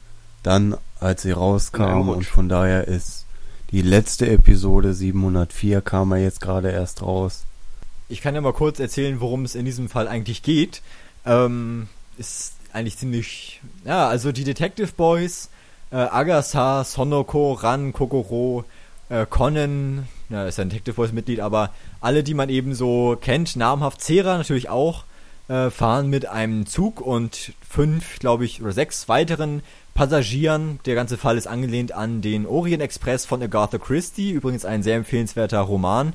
dann, als sie In einem rauskamen, Rutsch. und von daher ist die letzte Episode siebenhundertvier kam ja jetzt gerade erst raus. Ich kann ja mal kurz erzählen, worum es in diesem Fall eigentlich geht. Ähm, ist eigentlich ziemlich, ja, also die Detective Boys, äh, Agasa, Sonoko, Ran, Kokoro, äh, Conan, ja, ist ja ein Detective Boys Mitglied, aber alle, die man eben so kennt, namhaft, Zera natürlich auch, äh, fahren mit einem Zug und fünf, glaube ich, oder sechs weiteren Passagieren. Der ganze Fall ist angelehnt an den Orient Express von Agatha Christie, übrigens ein sehr empfehlenswerter Roman.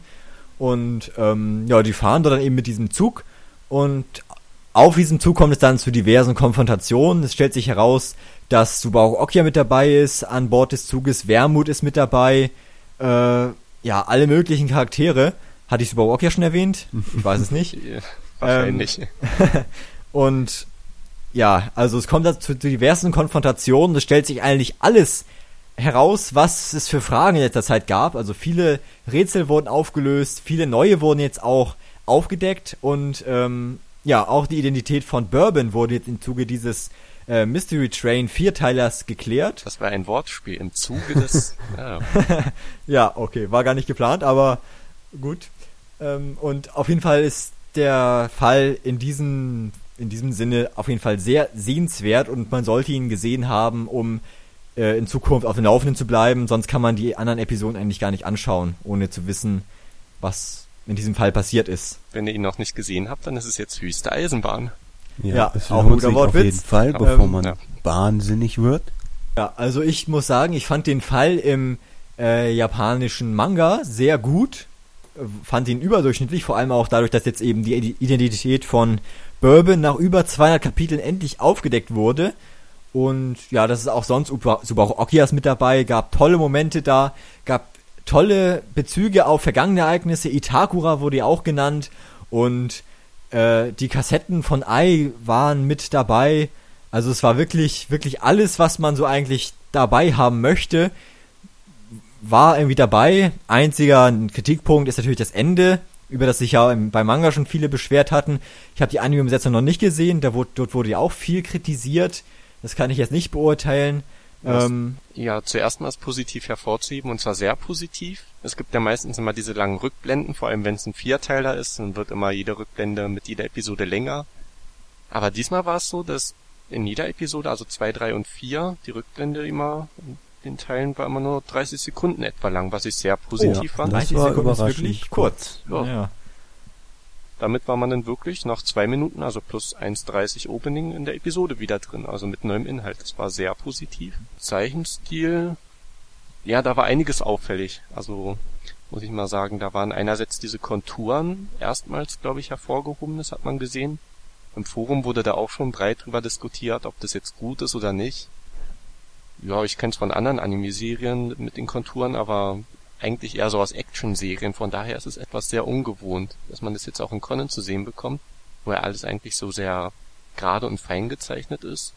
Und ähm, ja, die fahren dort dann eben mit diesem Zug und auf diesem Zug kommt es dann zu diversen Konfrontationen. Es stellt sich heraus, dass Subaru Okia mit dabei ist, an Bord des Zuges Wermut ist mit dabei, äh, ja, alle möglichen Charaktere. Hatte ich Subaru Okia schon erwähnt? Ich weiß es nicht. Ja, wahrscheinlich. Ähm, und ja, also es kommt zu diversen Konfrontationen. Es stellt sich eigentlich alles heraus, was es für Fragen in letzter Zeit gab. Also viele Rätsel wurden aufgelöst, viele neue wurden jetzt auch aufgedeckt und ähm, ja, auch die Identität von Bourbon wurde jetzt im Zuge dieses äh, Mystery Train Vierteilers geklärt. Das war ein Wortspiel im Zuge des... ja. Ja, okay, war gar nicht geplant, aber gut. Ähm, und auf jeden Fall ist der Fall in diesem, in diesem Sinne auf jeden Fall sehr sehenswert und man sollte ihn gesehen haben, um äh, in Zukunft auf dem Laufenden zu bleiben, sonst kann man die anderen Episoden eigentlich gar nicht anschauen, ohne zu wissen, was in diesem Fall passiert ist. Wenn ihr ihn noch nicht gesehen habt, dann ist es jetzt höchste Eisenbahn. Ja, es auch ein lohnt guter sich Wortwitz. auf jeden Fall, Ähm, bevor man ja. wahnsinnig wird. Ja, also ich muss sagen, ich fand den Fall im äh, japanischen Manga sehr gut, äh, fand ihn überdurchschnittlich, vor allem auch dadurch, dass jetzt eben die Identität von Bourbon nach über zweihundert Kapiteln endlich aufgedeckt wurde. Und ja, das ist auch sonst Subaru Okias mit dabei, gab tolle Momente da, gab tolle Bezüge auf vergangene Ereignisse, Itakura wurde ja auch genannt und äh, die Kassetten von Ai waren mit dabei. Also es war wirklich, wirklich alles, was man so eigentlich dabei haben möchte, war irgendwie dabei. Einziger Kritikpunkt ist natürlich das Ende, über das sich ja im, beim Manga schon viele beschwert hatten. Ich habe die Anime-Umsetzung noch nicht gesehen, da wurde, dort wurde ja auch viel kritisiert. Das kann ich jetzt nicht beurteilen. Das, Ähm, ja, zuerst mal ist positiv hervorzuheben und zwar sehr positiv. Es gibt ja meistens immer diese langen Rückblenden, vor allem wenn es ein Vierteiler ist, dann wird immer jede Rückblende mit jeder Episode länger. Aber diesmal war es so, dass in jeder Episode, also zwei, drei und vier, die Rückblende immer, in den Teilen war immer nur dreißig Sekunden etwa lang, was ich sehr positiv Oh, fand. das dreißig war Sekunden ist überraschend wirklich kurz. Ja. Ja. Damit war man dann wirklich nach zwei Minuten, also plus eins dreißig Opening in der Episode wieder drin, also mit neuem Inhalt. Das war sehr positiv. Zeichenstil, ja, da war einiges auffällig. Also, muss ich mal sagen, da waren einerseits diese Konturen erstmals, glaube ich, hervorgehoben, das hat man gesehen. Im Forum wurde da auch schon breit drüber diskutiert, ob das jetzt gut ist oder nicht. ja, ich kenne es von anderen Anime-Serien mit den Konturen, aber eigentlich eher so aus Action-Serien. Von daher ist es etwas sehr ungewohnt, dass man das jetzt auch in Conan zu sehen bekommt, wo ja alles eigentlich so sehr gerade und fein gezeichnet ist.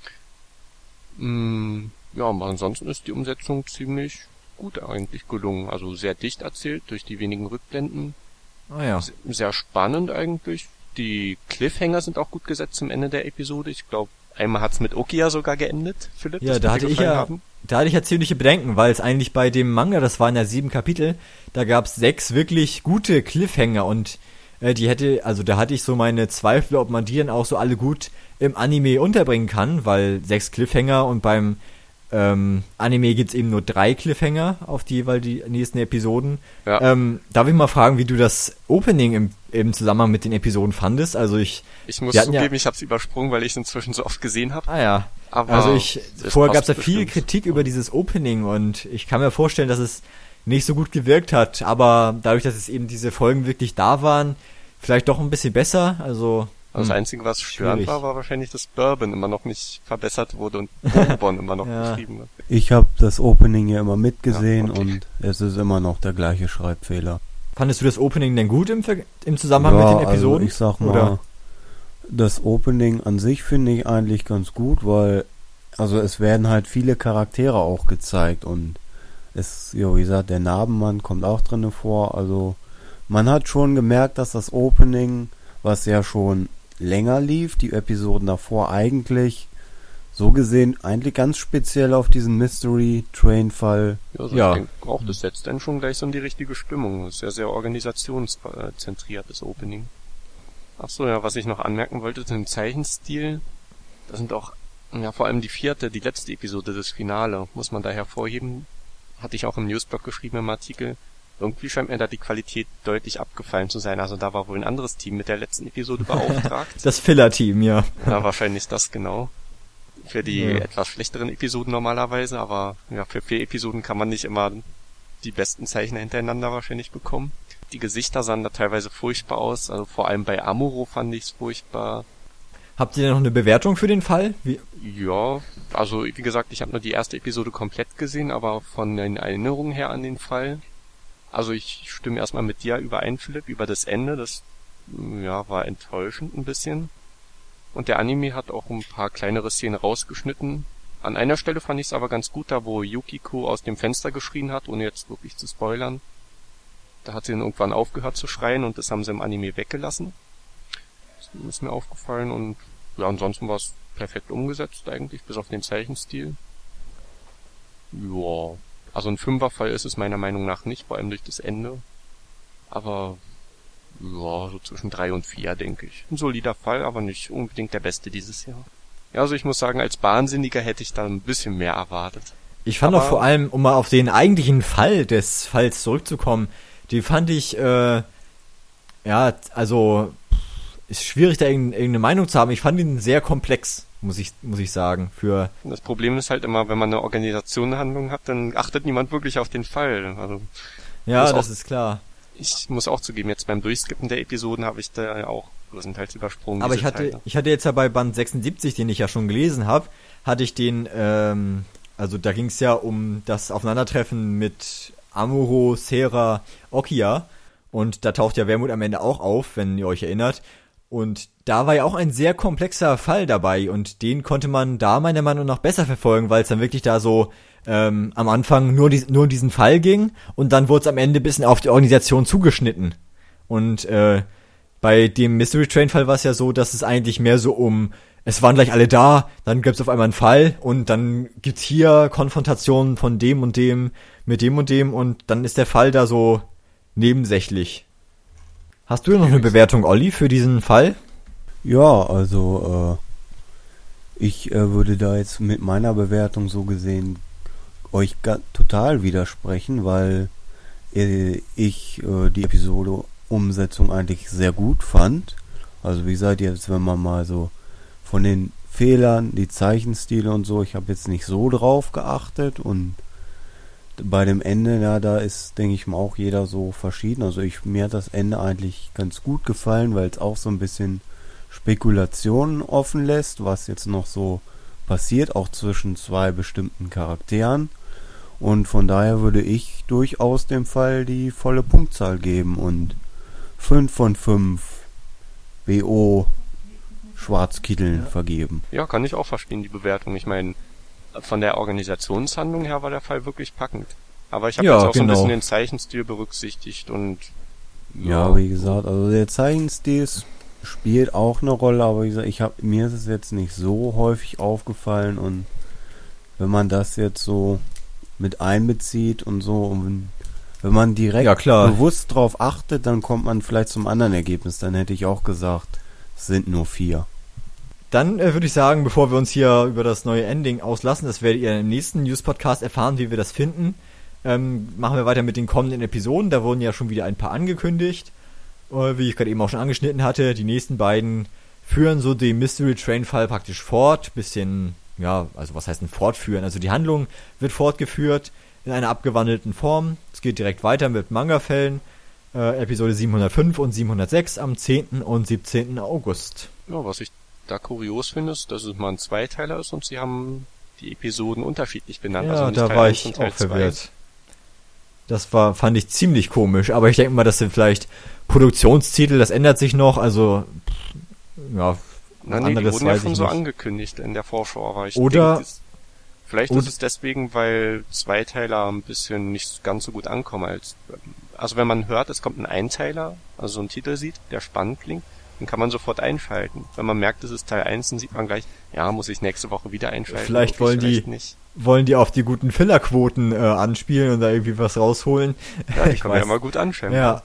Mm, ja, aber ansonsten ist die Umsetzung ziemlich gut eigentlich gelungen. Also sehr dicht erzählt durch die wenigen Rückblenden. Ah ja. Sehr spannend eigentlich. Die Cliffhanger sind auch gut gesetzt zum Ende der Episode. Ich glaube, einmal hat's mit Okia sogar geendet, Philipp. Ja, da hatte ich ja, haben. da hatte ich ja ziemliche Bedenken, weil es eigentlich bei dem Manga, das waren ja sieben Kapitel, da gab's sechs wirklich gute Cliffhanger und äh, die hätte, also da hatte ich so meine Zweifel, ob man die dann auch so alle gut im Anime unterbringen kann, weil sechs Cliffhanger und beim ähm, Anime gibt's eben nur drei Cliffhanger auf die jeweils die nächsten Episoden. Ja. Ähm, darf ich mal fragen, wie du das Opening im, im Zusammenhang mit den Episoden fandest? Also ich, Ich muss wir hatten zugeben, ja, ich habe es übersprungen, weil ich es inzwischen so oft gesehen habe. ah ja, Aber also ich, es vorher passt gab's ja viel bestimmt. Kritik über dieses Opening und ich kann mir vorstellen, dass es nicht so gut gewirkt hat, aber dadurch, dass es eben diese Folgen wirklich da waren, vielleicht doch ein bisschen besser, also Also das hm, Einzige, was störend schwierig. war, war wahrscheinlich, dass Bourbon immer noch nicht verbessert wurde und Bonbon immer noch Ja. geschrieben wird. Ich habe das Opening ja immer mitgesehen Ja, okay. und es ist immer noch der gleiche Schreibfehler. Fandest du das Opening denn gut im, Ver- im Zusammenhang mit den Episoden? Also ich sag mal, Oder? das Opening an sich finde ich eigentlich ganz gut, weil also es werden halt viele Charaktere auch gezeigt und es, ja, wie gesagt, der Narbenmann kommt auch drinne vor. Also man hat schon gemerkt, dass das Opening, was ja schon länger lief, die Episoden davor eigentlich so gesehen eigentlich ganz speziell auf diesen Mystery Train Fall. Ja, also Ja. ich denke auch, das setzt dann schon gleich so in die richtige Stimmung. Das ist ja sehr organisationszentriert, das Opening. Ach so, ja, was ich noch anmerken wollte, zum Zeichenstil, da sind auch, ja, vor allem die vierte, die letzte Episode, das Finale, muss man da hervorheben. Hatte ich auch im Newsblog geschrieben im Artikel. Irgendwie scheint mir da die Qualität deutlich abgefallen zu sein. Also da war wohl ein anderes Team mit der letzten Episode beauftragt. Das Filler-Team, ja. Ja, wahrscheinlich das genau. Für die Ja. etwas schlechteren Episoden normalerweise, aber ja, für vier Episoden kann man nicht immer die besten Zeichner hintereinander wahrscheinlich bekommen. Die Gesichter sahen da teilweise furchtbar aus, also vor allem bei Amuro fand ich's furchtbar. Habt ihr denn noch eine Bewertung für den Fall? Wie, Ja, also wie gesagt, ich habe nur die erste Episode komplett gesehen, aber von den Erinnerungen her an den Fall. Also ich stimme erstmal mit dir überein, Philipp, über das Ende, das ja war enttäuschend ein bisschen. Und der Anime hat auch ein paar kleinere Szenen rausgeschnitten. An einer Stelle fand ich es aber ganz gut, da wo Yukiko aus dem Fenster geschrien hat, ohne jetzt wirklich zu spoilern. Da hat sie dann irgendwann aufgehört zu schreien und das haben sie im Anime weggelassen. Das ist mir aufgefallen und ja, ansonsten war es perfekt umgesetzt eigentlich, bis auf den Zeichenstil. Ja, also ein Fünferfall ist es meiner Meinung nach nicht, vor allem durch das Ende. Aber ja, so zwischen drei und vier, denke ich. Ein solider Fall, aber nicht unbedingt der beste dieses Jahr. Ja, also ich muss sagen, als Wahnsinniger hätte ich da ein bisschen mehr erwartet. ich fand Aber- auch vor allem, um mal auf den eigentlichen Fall des Falls zurückzukommen, die fand ich, äh, ja, also, ist schwierig da irgendeine, irgendeine Meinung zu haben. Ich fand ihn sehr komplex, muss ich, muss ich sagen, für, Und das Problem ist halt immer, wenn man eine Organisationshandlung hat, dann achtet niemand wirklich auf den Fall. Also ja, Muss das auch- ist klar. ich muss auch zugeben, jetzt beim Durchskippen der Episoden habe ich da auch größtenteils übersprungen. Aber ich diese hatte, Teile. ich hatte jetzt ja bei Band sechsundsiebzig, den ich ja schon gelesen habe, hatte ich den, ähm, also da ging es ja um das Aufeinandertreffen mit Amuro, Sera, Okia und da taucht ja Wermut am Ende auch auf, wenn ihr euch erinnert. Und da war ja auch ein sehr komplexer Fall dabei und den konnte man da meiner Meinung nach besser verfolgen, weil es dann wirklich da so ähm, am Anfang nur, die, nur diesen Fall ging und dann wurde es am Ende ein bisschen auf die Organisation zugeschnitten. Und äh, bei dem Mystery Train Fall war es ja so, dass es eigentlich mehr so um, es waren gleich alle da, dann gibt's auf einmal einen Fall und dann gibt's hier Konfrontationen von dem und dem mit dem und dem und dann ist der Fall da so nebensächlich. Hast du denn noch eine Bewertung, Olli, für diesen Fall? Ja, also äh, ich äh, würde da jetzt mit meiner Bewertung so gesehen euch ga- total widersprechen, weil äh, ich äh, die Episode Umsetzung eigentlich sehr gut fand. Also wie gesagt, jetzt wenn man mal so von den Fehlern, die Zeichenstile und so, ich habe jetzt nicht so drauf geachtet und bei dem Ende, ja, da ist, denke ich mal, auch jeder so verschieden. Also ich, mir hat das Ende eigentlich ganz gut gefallen, weil es auch so ein bisschen Spekulationen offen lässt, was jetzt noch so passiert, auch zwischen zwei bestimmten Charakteren. Und von daher würde ich durchaus dem Fall die volle Punktzahl geben und fünf von fünf B O Schwarzkitteln ja. vergeben. Ja, kann ich auch verstehen, die Bewertung. Ich meine, von der Organisationshandlung her war der Fall wirklich packend. Aber ich habe ja, jetzt auch genau. so ein bisschen den Zeichenstil berücksichtigt und ja, ja wie gesagt, also der Zeichenstil spielt auch eine Rolle, aber wie gesagt, ich hab, mir ist es jetzt nicht so häufig aufgefallen und wenn man das jetzt so mit einbezieht und so, und wenn, wenn man direkt ja, klar. bewusst drauf achtet, dann kommt man vielleicht zum anderen Ergebnis. Dann hätte ich auch gesagt, es sind nur vier. Dann äh, würde ich sagen, bevor wir uns hier über das neue Ending auslassen, das werdet ihr im nächsten News-Podcast erfahren, wie wir das finden, ähm, machen wir weiter mit den kommenden Episoden. Da wurden ja schon wieder ein paar angekündigt. Äh, wie ich gerade eben auch schon angeschnitten hatte, die nächsten beiden führen so den Mystery Train-Fall praktisch fort. Bisschen, ja, also was heißt denn fortführen? Also die Handlung wird fortgeführt in einer abgewandelten Form. Es geht direkt weiter mit Manga-Fällen. Äh, Episode siebenhundertfünf und siebenhundertsechs am zehnten und siebzehnten August. Ja, was ich da kurios finde, ist, dass es mal ein Zweiteiler ist und sie haben die Episoden unterschiedlich benannt. Ja, also nicht da Teil war eins ich und Teil auch verwirrt. zwei. Das war, fand ich ziemlich komisch, aber ich denke mal, das sind vielleicht Produktionstitel, das ändert sich noch, also ja, Na, nee, anderes die wurden ja weiß schon ich so nicht. angekündigt in der Vorschau, aber ich Oder denke, das, vielleicht oder, ist es deswegen, weil Zweiteiler ein bisschen nicht ganz so gut ankommen als, also wenn man hört, es kommt ein Einteiler, also so ein Titel sieht, der spannend klingt, dann kann man sofort einschalten. Wenn man merkt, es ist Teil eins, dann sieht man gleich, ja, muss ich nächste Woche wieder einschalten. Vielleicht wollen vielleicht die nicht. wollen die auf die guten Fillerquoten äh, anspielen und da irgendwie was rausholen. Ja, die ich kann man weiß. ja mal gut anschauen. Ja.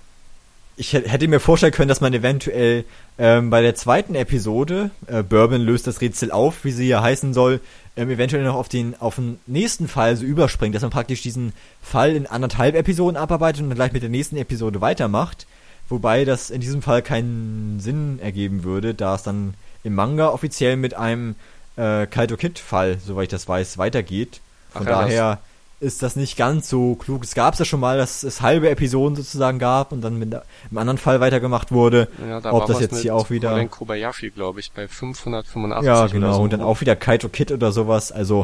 Ich hätte mir vorstellen können, dass man eventuell ähm, bei der zweiten Episode, äh, Bourbon löst das Rätsel auf, wie sie ja heißen soll, ähm, eventuell noch auf den auf den nächsten Fall so überspringt, dass man praktisch diesen Fall in anderthalb Episoden abarbeitet und dann gleich mit der nächsten Episode weitermacht. Wobei das in diesem Fall keinen Sinn ergeben würde, da es dann im Manga offiziell mit einem äh, Kaito Kid-Fall, soweit ich das weiß, weitergeht. Von Ach ja, daher ist das nicht ganz so klug. Es gab es ja schon mal, dass es halbe Episoden sozusagen gab und dann mit einem anderen Fall weitergemacht wurde. Ja, da Ob war das was jetzt mit hier auch wieder... Colin Kobayashi, glaube ich, bei fünfhundertfünfundachtzig Ja, oder genau. so. Und dann auch wieder Kaito Kid oder sowas. Also,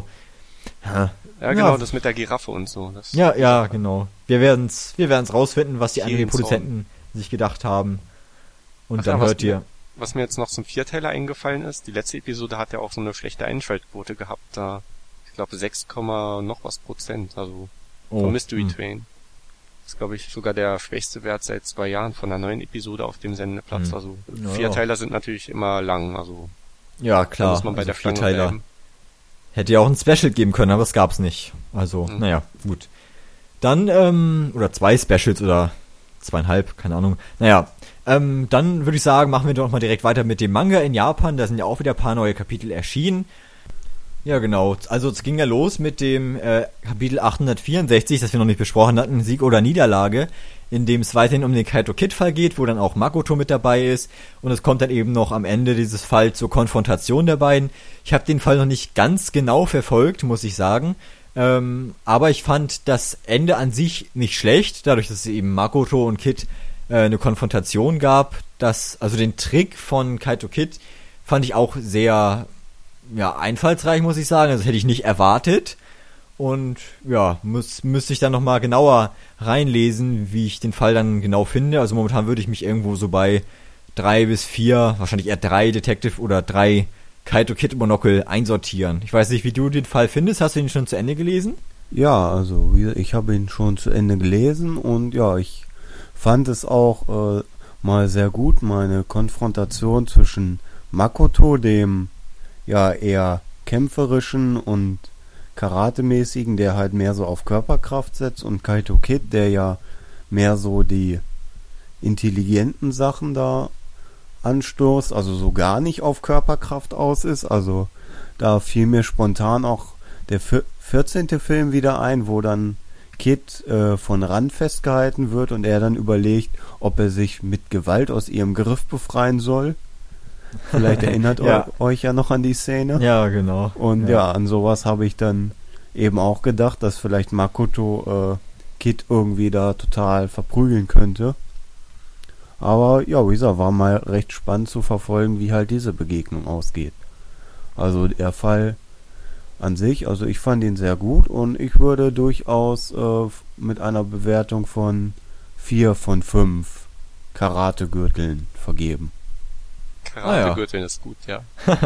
ja, Ja, genau, ja. das mit der Giraffe und so. Das Ja, ja, genau. Wir werden's, wir werden's rausfinden, was die Hier anderen im Zaun. Produzenten sich gedacht haben. Und Ach dann ja, was hört ihr... Was mir jetzt noch zum Vierteiler eingefallen ist, die letzte Episode hat ja auch so eine schlechte Einschaltquote gehabt, da, ich glaube, sechs, noch was Prozent, also Oh, von Mystery hm. Train. Das ist, glaube ich, sogar der schwächste Wert seit zwei Jahren von einer neuen Episode auf dem Sendeplatz. Hm. Also Ja, Vierteiler sind natürlich immer lang, also Ja, da klar. muss man bei also der Stange Vierteiler. bleiben. Hätte ja auch ein Special geben können, aber es gab's nicht. Also, Mhm. naja, gut. Dann, ähm, oder zwei Specials oder zweieinhalb, keine Ahnung. Naja, ähm, dann würde ich sagen, machen wir doch mal direkt weiter mit dem Manga in Japan. Da sind ja auch wieder ein paar neue Kapitel erschienen. Ja, genau. Also es ging ja los mit dem äh, Kapitel achthundertvierundsechzig, das wir noch nicht besprochen hatten, Sieg oder Niederlage, in dem es weiterhin um den Kaito Kid-Fall geht, wo dann auch Makoto mit dabei ist. Und es kommt dann eben noch am Ende dieses Fall zur Konfrontation der beiden. Ich habe den Fall noch nicht ganz genau verfolgt, muss ich sagen. Ähm, aber ich fand das Ende an sich nicht schlecht, dadurch, dass es eben Makoto und Kid äh, eine Konfrontation gab. Das, also den Trick von Kaito Kid fand ich auch sehr... ja, einfallsreich, muss ich sagen. Also das hätte ich nicht erwartet. Und ja, muss, müsste ich dann nochmal genauer reinlesen, wie ich den Fall dann genau finde. Also momentan würde ich mich irgendwo so bei drei bis vier, wahrscheinlich eher drei Detective oder drei Kaito Kid Monocle einsortieren. Ich weiß nicht, wie du den Fall findest. Hast du ihn schon zu Ende gelesen? Ja, also wie- ich habe ihn schon zu Ende gelesen und ja, ich fand es auch äh, mal sehr gut, meine Konfrontation zwischen Makoto, dem ja eher kämpferischen und karatemäßigen, der halt mehr so auf Körperkraft setzt, und Kaito Kid, der ja mehr so die intelligenten Sachen da anstoßt, also so gar nicht auf Körperkraft aus ist. Also da fiel mir spontan auch der vier- vierzehnte Film wieder ein, wo dann Kid äh, von Rand festgehalten wird und er dann überlegt, ob er sich mit Gewalt aus ihrem Griff befreien soll. Vielleicht erinnert Ja. eu- euch ja noch an die Szene. Ja, genau. Und ja. Ja. an sowas habe ich dann eben auch gedacht, dass vielleicht Makoto äh, Kid irgendwie da total verprügeln könnte. Aber ja, wie gesagt, war mal recht spannend zu verfolgen, wie halt diese Begegnung ausgeht. Also der Fall an sich, also ich fand ihn sehr gut und ich würde durchaus äh, mit einer Bewertung von vier von fünf Karategürteln vergeben. Karategürteln ah, ja. ist gut, ja.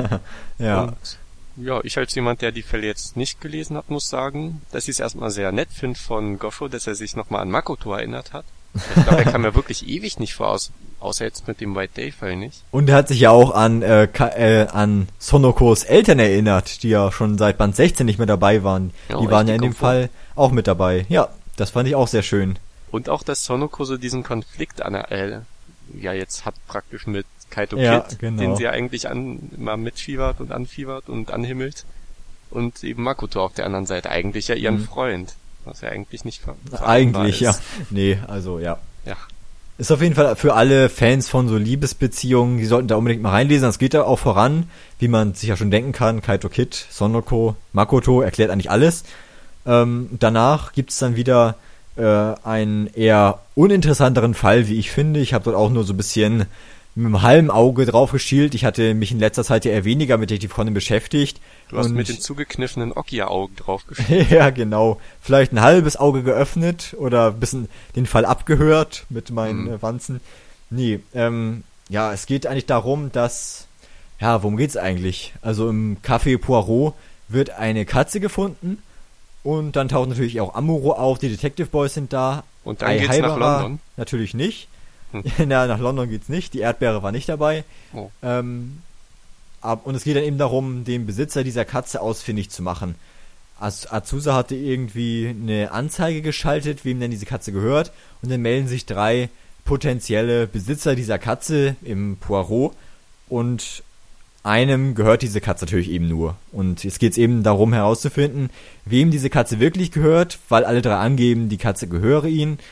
ja. Und, ja, ich als jemand, der die Fälle jetzt nicht gelesen hat, muss sagen, dass ich es erstmal sehr nett finde von Gosho, dass er sich nochmal an Makoto erinnert hat. Ich glaube, er kam mir wirklich ewig nicht vor, außer jetzt mit dem White Day-Fall nicht. Und er hat sich ja auch an äh, äh, an Sonokos Eltern erinnert, die ja schon seit Band sechzehn nicht mehr dabei waren. Ja, die waren ja in dem Fall auch mit dabei. Ja, das fand ich auch sehr schön. Und auch, dass Sonoko so diesen Konflikt an äh, ja jetzt hat praktisch mit Kaito ja, Kid, genau. den sie ja eigentlich an, immer mitfiebert und anfiebert und anhimmelt. Und eben Makoto auf der anderen Seite, eigentlich ja ihren mhm. Freund. Was ja eigentlich nicht ver- Eigentlich, ist. ja. Nee, also, ja. Ja. Ist auf jeden Fall für alle Fans von so Liebesbeziehungen, die sollten da unbedingt mal reinlesen. Das geht da auch voran, wie man sich ja schon denken kann. Kaito Kid, Sonoko, Makoto erklärt eigentlich alles. Ähm, danach gibt's dann wieder äh, einen eher uninteressanteren Fall, wie ich finde. Ich habe dort auch nur so ein bisschen mit einem halben Auge drauf geschielt. Ich hatte mich in letzter Zeit ja eher weniger mit Detective Conan beschäftigt. Du hast und mit den zugekniffenen Okia-Augen drauf geschielt. Ja, genau. Vielleicht ein halbes Auge geöffnet oder ein bisschen den Fall abgehört mit meinen mhm. äh, Wanzen. Nee, ähm, ja, es geht eigentlich darum, dass, ja, worum geht's eigentlich? Also im Café Poirot wird eine Katze gefunden und dann taucht natürlich auch Amuro auf, die Detective Boys sind da. Und dann Ai geht's Haibara nach London? Natürlich nicht. Hm. Na, nach London geht's nicht. Die Erdbeere war nicht dabei. Oh. Ähm, ab, und es geht dann eben darum, den Besitzer dieser Katze ausfindig zu machen. Az- Azusa hatte irgendwie eine Anzeige geschaltet, wem denn diese Katze gehört. Und dann melden sich drei potenzielle Besitzer dieser Katze im Poirot. Und einem gehört diese Katze natürlich eben nur. Und jetzt geht's eben darum herauszufinden, wem diese Katze wirklich gehört, weil alle drei angeben, die Katze gehöre ihnen.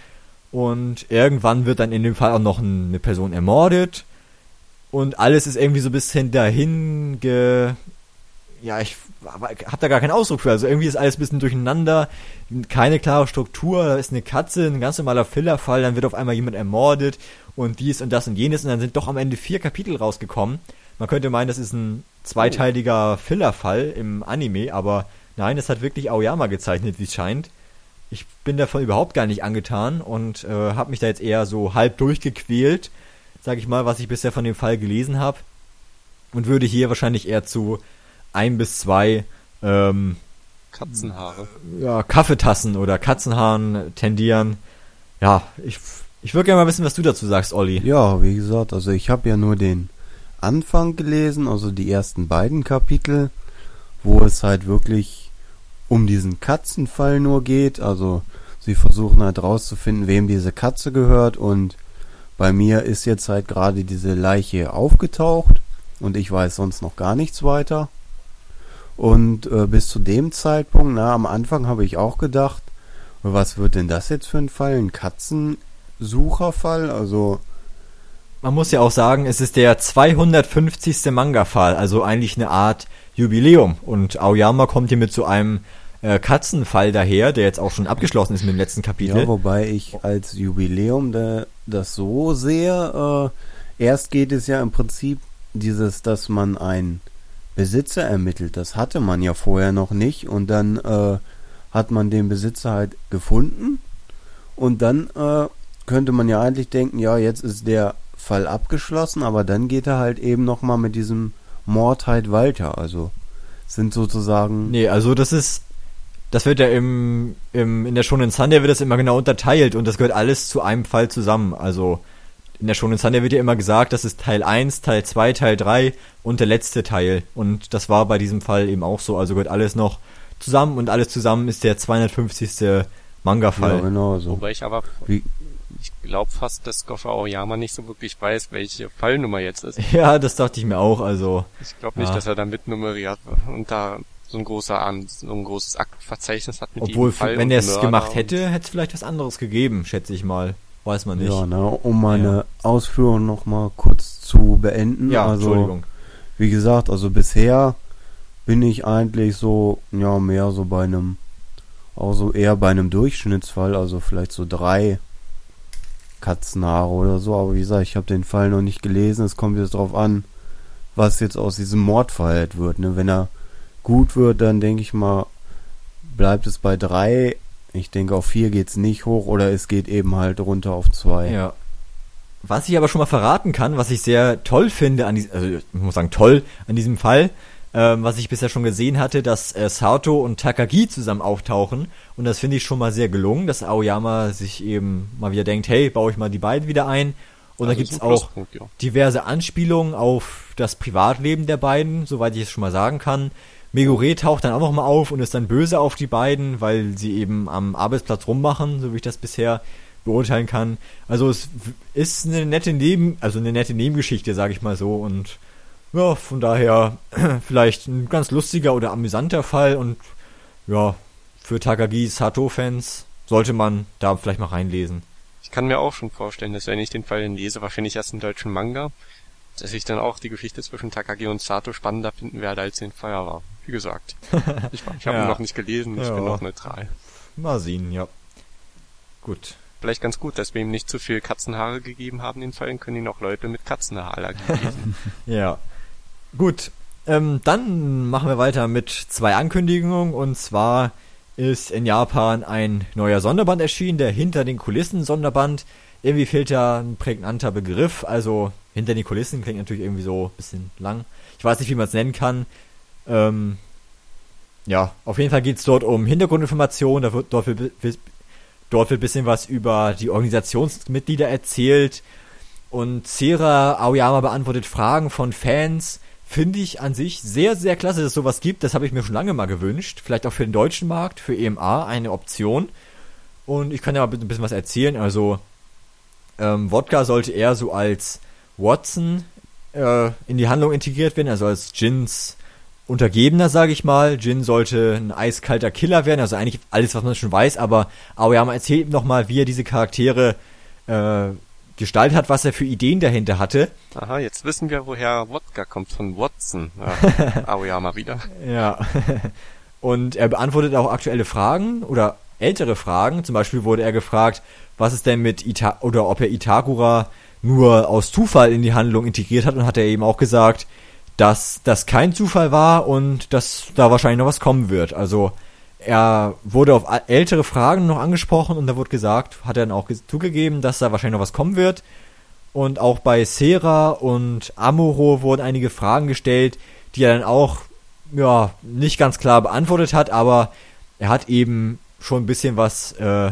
Und irgendwann wird dann in dem Fall auch noch eine Person ermordet. Und alles ist irgendwie so ein bisschen dahin ge... Ja, ich hab da gar keinen Ausdruck für. Also irgendwie ist alles ein bisschen durcheinander. Keine klare Struktur. Da ist eine Katze, ein ganz normaler Filler-Fall. Dann wird auf einmal jemand ermordet. Und dies und das und jenes. Und dann sind doch am Ende vier Kapitel rausgekommen. Man könnte meinen, das ist ein zweiteiliger Filler-Fall im Anime. Aber nein, das hat wirklich Aoyama gezeichnet, wie es scheint. Ich bin davon überhaupt gar nicht angetan und äh, habe mich da jetzt eher so halb durchgequält, sag ich mal, was ich bisher von dem Fall gelesen habe. Und würde hier wahrscheinlich eher zu ein bis zwei ähm, Katzenhaare. Ja, Kaffeetassen oder Katzenhaaren tendieren. Ja, ich, ich würde gerne mal wissen, was du dazu sagst, Olli. Ja, wie gesagt, also ich habe ja nur den Anfang gelesen, also die ersten beiden Kapitel, wo es halt wirklich um diesen Katzenfall nur geht. Also sie versuchen halt rauszufinden, wem diese Katze gehört, und bei mir ist jetzt halt gerade diese Leiche aufgetaucht und ich weiß sonst noch gar nichts weiter. Und äh, bis zu dem Zeitpunkt, na, am Anfang habe ich auch gedacht, was wird denn das jetzt für ein Fall? Ein Katzensucherfall? Also man muss ja auch sagen, es ist der zweihundertfünfzigste Manga-Fall, also eigentlich eine Art Jubiläum. Und Aoyama kommt hier mit so einem äh, Katzenfall daher, der jetzt auch schon abgeschlossen ist mit dem letzten Kapitel. Ja, wobei ich als Jubiläum da, das so sehe, äh, erst geht es ja im Prinzip dieses, dass man einen Besitzer ermittelt. Das hatte man ja vorher noch nicht. Und dann äh, hat man den Besitzer halt gefunden. Und dann äh, könnte man ja eigentlich denken, ja, jetzt ist der Fall abgeschlossen, aber dann geht er halt eben nochmal mit diesem Mord halt weiter. Also sind sozusagen... Nee, also das ist... Das wird ja im, im in der Shonen Sunday wird das immer genau unterteilt und das gehört alles zu einem Fall zusammen. Also in der Shonen Sunday wird ja immer gesagt, das ist Teil eins, Teil zwei, Teil drei und der letzte Teil. Und das war bei diesem Fall eben auch so. Also gehört alles noch zusammen und alles zusammen ist der zweihundertfünfzigste Manga-Fall. Ja, genau so. Wobei ich aber... Wie? Ich glaube fast, dass Gosho Aoyama nicht so wirklich weiß, welche Fallnummer jetzt ist. Ja, das dachte ich mir auch, also... Ich glaube nicht, ja. dass er da mitnummeriert und da so ein großer An, so ein großes Aktverzeichnis hat mit Obwohl, jedem Fall. Wenn er es gemacht hätte, hätte es vielleicht was anderes gegeben, schätze ich mal. Weiß man nicht. Ja, na, um meine ja. Ausführungen nochmal kurz zu beenden. Ja, also, Entschuldigung. Wie gesagt, also bisher bin ich eigentlich so, ja, mehr so bei einem, also eher bei einem Durchschnittsfall, also vielleicht so drei Katzenhaare oder so, aber wie gesagt, ich habe den Fall noch nicht gelesen, es kommt jetzt drauf an, was jetzt aus diesem Mordfall halt wird. Ne? Wenn er gut wird, dann denke ich mal, bleibt es bei drei. Ich denke, auf vier geht's nicht hoch oder es geht eben halt runter auf zwei. Ja. Was ich aber schon mal verraten kann, was ich sehr toll finde, an diesem, also ich muss sagen toll an diesem Fall, ähm, was ich bisher schon gesehen hatte, dass äh, Sato und Takagi zusammen auftauchen und das finde ich schon mal sehr gelungen, dass Aoyama sich eben mal wieder denkt, hey, baue ich mal die beiden wieder ein und Also da gibt's ist ein auch Pluspunkt, ja. diverse Anspielungen auf das Privatleben der beiden, soweit ich es schon mal sagen kann. Megure taucht dann auch noch mal auf und ist dann böse auf die beiden, weil sie eben am Arbeitsplatz rummachen, so wie ich das bisher beurteilen kann. Also es ist eine nette Neben, also eine nette Nebengeschichte, sage ich mal so, und ja, von daher vielleicht ein ganz lustiger oder amüsanter Fall und ja, für Takagi Sato-Fans sollte man da vielleicht mal reinlesen. Ich kann mir auch schon vorstellen, dass wenn ich den Fall lese, wahrscheinlich erst einen deutschen Manga, dass ich dann auch die Geschichte zwischen Takagi und Sato spannender finden werde als den Feuerwehr. Wie gesagt, ich, ich habe Ja. ihn noch nicht gelesen, ich Ja. bin noch neutral. Mal sehen, ja. Gut. Vielleicht ganz gut, dass wir ihm nicht zu viel Katzenhaare gegeben haben, den Fall, dann können ihn auch Leute mit Katzenhaarallergie lesen. Ja. Gut. Ähm, dann machen wir weiter mit zwei Ankündigungen und zwar ist in Japan ein neuer Sonderband erschienen, der Hinter den Kulissen Sonderband. Irgendwie fehlt da ein prägnanter Begriff, also hinter den Kulissen klingt natürlich irgendwie so ein bisschen lang. Ich weiß nicht, wie man es nennen kann. Ähm, ja, auf jeden Fall geht es dort um Hintergrundinformationen, da wird dort wird, dort wird ein bisschen was über die Organisationsmitglieder erzählt und Sera Aoyama beantwortet Fragen von Fans. Finde ich an sich sehr, sehr klasse, dass es sowas gibt. Das habe ich mir schon lange mal gewünscht. Vielleicht auch für den deutschen Markt, für E M A eine Option. Und ich kann ja mal ein bisschen was erzählen. Also, ähm, Wodka sollte eher so als Watson äh, in die Handlung integriert werden, also als Jins Untergebener, sage ich mal. Jin sollte ein eiskalter Killer werden, also eigentlich alles, was man schon weiß, aber Aoyama erzählt ihm nochmal, wie er diese Charaktere äh, gestaltet hat, was er für Ideen dahinter hatte. Aha, jetzt wissen wir, woher Wodka kommt, von Watson. Ja, Aoyama wieder. Ja. Und er beantwortet auch aktuelle Fragen oder ältere Fragen. Zum Beispiel wurde er gefragt, was ist denn mit Ita oder ob er Itakura nur aus Zufall in die Handlung integriert hat und hat er eben auch gesagt, dass das kein Zufall war und dass da wahrscheinlich noch was kommen wird. Also er wurde auf ältere Fragen noch angesprochen und da wurde gesagt, hat er dann auch zugegeben, dass da wahrscheinlich noch was kommen wird. Und auch bei Sera und Amuro wurden einige Fragen gestellt, die er dann auch ja nicht ganz klar beantwortet hat, aber er hat eben schon ein bisschen was äh,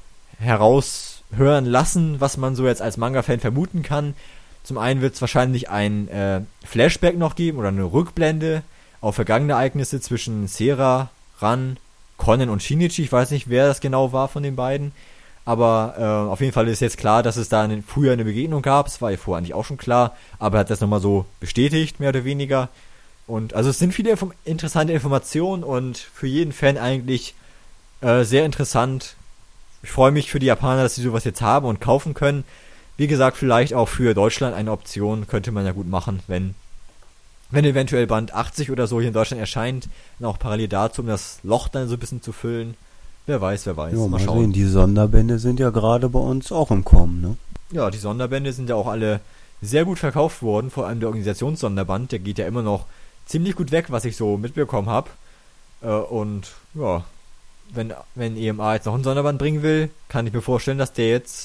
heraushören lassen, was man so jetzt als Manga-Fan vermuten kann. Zum einen wird es wahrscheinlich ein äh, Flashback noch geben oder eine Rückblende auf vergangene Ereignisse zwischen Sera, Ran, Konnen und Shinichi. Ich weiß nicht, wer das genau war von den beiden. Aber äh, auf jeden Fall ist jetzt klar, dass es da eine, früher eine Begegnung gab. Es war ja vorher eigentlich auch schon klar. Aber er hat das nochmal so bestätigt, mehr oder weniger. Und also es sind viele Info- interessante Informationen und für jeden Fan eigentlich äh, sehr interessant. Ich freue mich für die Japaner, dass sie sowas jetzt haben und kaufen können. Wie gesagt, vielleicht auch für Deutschland eine Option, könnte man ja gut machen, wenn wenn eventuell Band achtzig oder so hier in Deutschland erscheint, dann auch parallel dazu, um das Loch dann so ein bisschen zu füllen. Wer weiß, wer weiß. Ja, mal mal schauen. sehen, die Sonderbände sind ja gerade bei uns auch im Kommen, ne? Ja, die Sonderbände sind ja auch alle sehr gut verkauft worden, vor allem der Organisationssonderband, der geht ja immer noch ziemlich gut weg, was ich so mitbekommen habe. Äh, und ja, wenn, wenn E M A jetzt noch einen Sonderband bringen will, kann ich mir vorstellen, dass der jetzt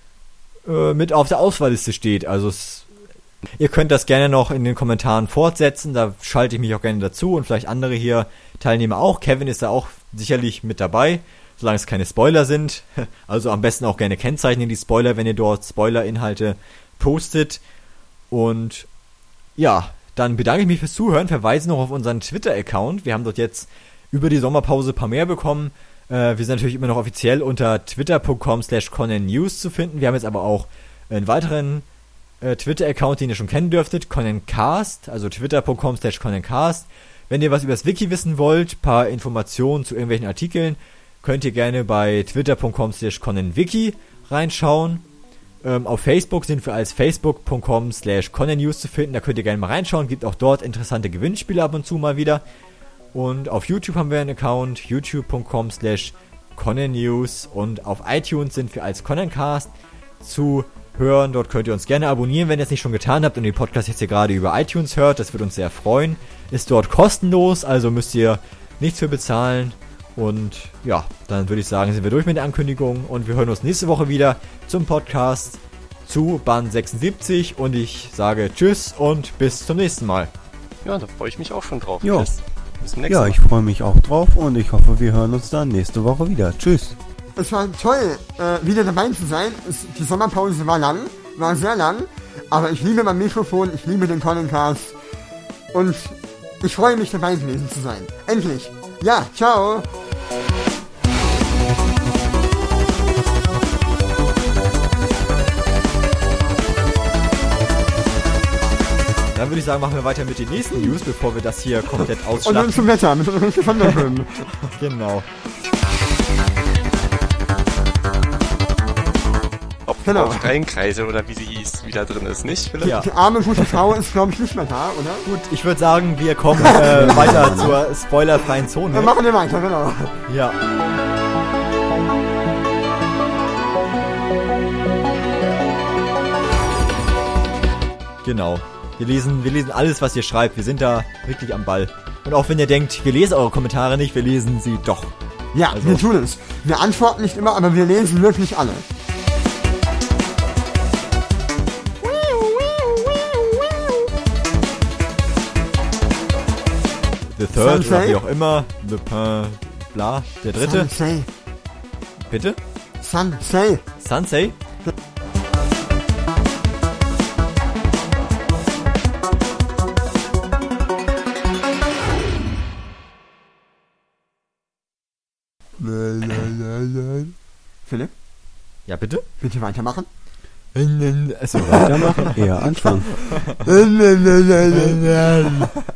äh, mit auf der Auswahlliste steht. Also es, ihr könnt das gerne noch in den Kommentaren fortsetzen, da schalte ich mich auch gerne dazu und vielleicht andere hier Teilnehmer auch. Kevin ist da auch sicherlich mit dabei, solange es keine Spoiler sind. Also am besten auch gerne kennzeichnen die Spoiler, wenn ihr dort Spoiler-Inhalte postet. Und ja, dann bedanke ich mich fürs Zuhören, verweise noch auf unseren Twitter-Account. Wir haben dort jetzt über die Sommerpause ein paar mehr bekommen. Äh, wir sind natürlich immer noch offiziell unter twitter punkt com slash conan news zu finden. Wir haben jetzt aber auch einen weiteren äh, Twitter-Account, den ihr schon kennen dürftet, ConanCast, also twitter punkt com slash conancast. Wenn ihr was über das Wiki wissen wollt, paar Informationen zu irgendwelchen Artikeln, könnt ihr gerne bei twitter punkt com slash conanwiki reinschauen. Ähm, auf Facebook sind wir als facebook punkt com slash conannews zu finden, da könnt ihr gerne mal reinschauen, gibt auch dort interessante Gewinnspiele ab und zu mal wieder. Und auf YouTube haben wir einen Account, youtube punkt com slash conannews und auf iTunes sind wir als ConanCast zu hören. Dort könnt ihr uns gerne abonnieren, wenn ihr es nicht schon getan habt und den Podcast jetzt hier gerade über iTunes hört. Das würde uns sehr freuen. Ist dort kostenlos, also müsst ihr nichts für bezahlen. Und ja, dann würde ich sagen, sind wir durch mit der Ankündigung und wir hören uns nächste Woche wieder zum Podcast zu Band sechsundsiebzig und ich sage Tschüss und bis zum nächsten Mal. Ja, da freue ich mich auch schon drauf. Jo. Bis, bis zum nächsten Ja, Mal. ich freue mich auch drauf und ich hoffe, wir hören uns dann nächste Woche wieder. Tschüss. Es war toll, äh, wieder dabei zu sein. Es, die Sommerpause war lang, war sehr lang, aber ich liebe mein Mikrofon, ich liebe den Collincast und ich freue mich, dabei gewesen zu sein. Endlich. Ja, ciao. Dann würde ich sagen, machen wir weiter mit den nächsten News, bevor wir das hier komplett Und dann ausschlachten. zum Wetter, mit unseren Wanderfilmen. Genau. Ob Genau. Frau Steinkreise oder wie sie hieß, wieder drin ist, nicht, Philipp? Ja. Die arme gute Frau ist, glaube ich, nicht mehr da, oder? Gut, ich würde sagen, wir kommen äh, weiter zur spoilerfreien Dann Zone. machen wir weiter, genau. Ja. Genau. Wir lesen, wir lesen alles, was ihr schreibt. Wir sind da wirklich am Ball. Und auch wenn ihr denkt, wir lesen eure Kommentare nicht, wir lesen sie doch. Ja, Also- wir tun es. Wir antworten nicht immer, aber wir lesen wirklich alle. The Third Sensei? oder wie auch immer. The Pin, bla. Der dritte. Sansei. Bitte? Sansei. Sansei? Philipp, Ja, bitte? bitte weitermachen. Also, Weitermachen? Eher anfangen.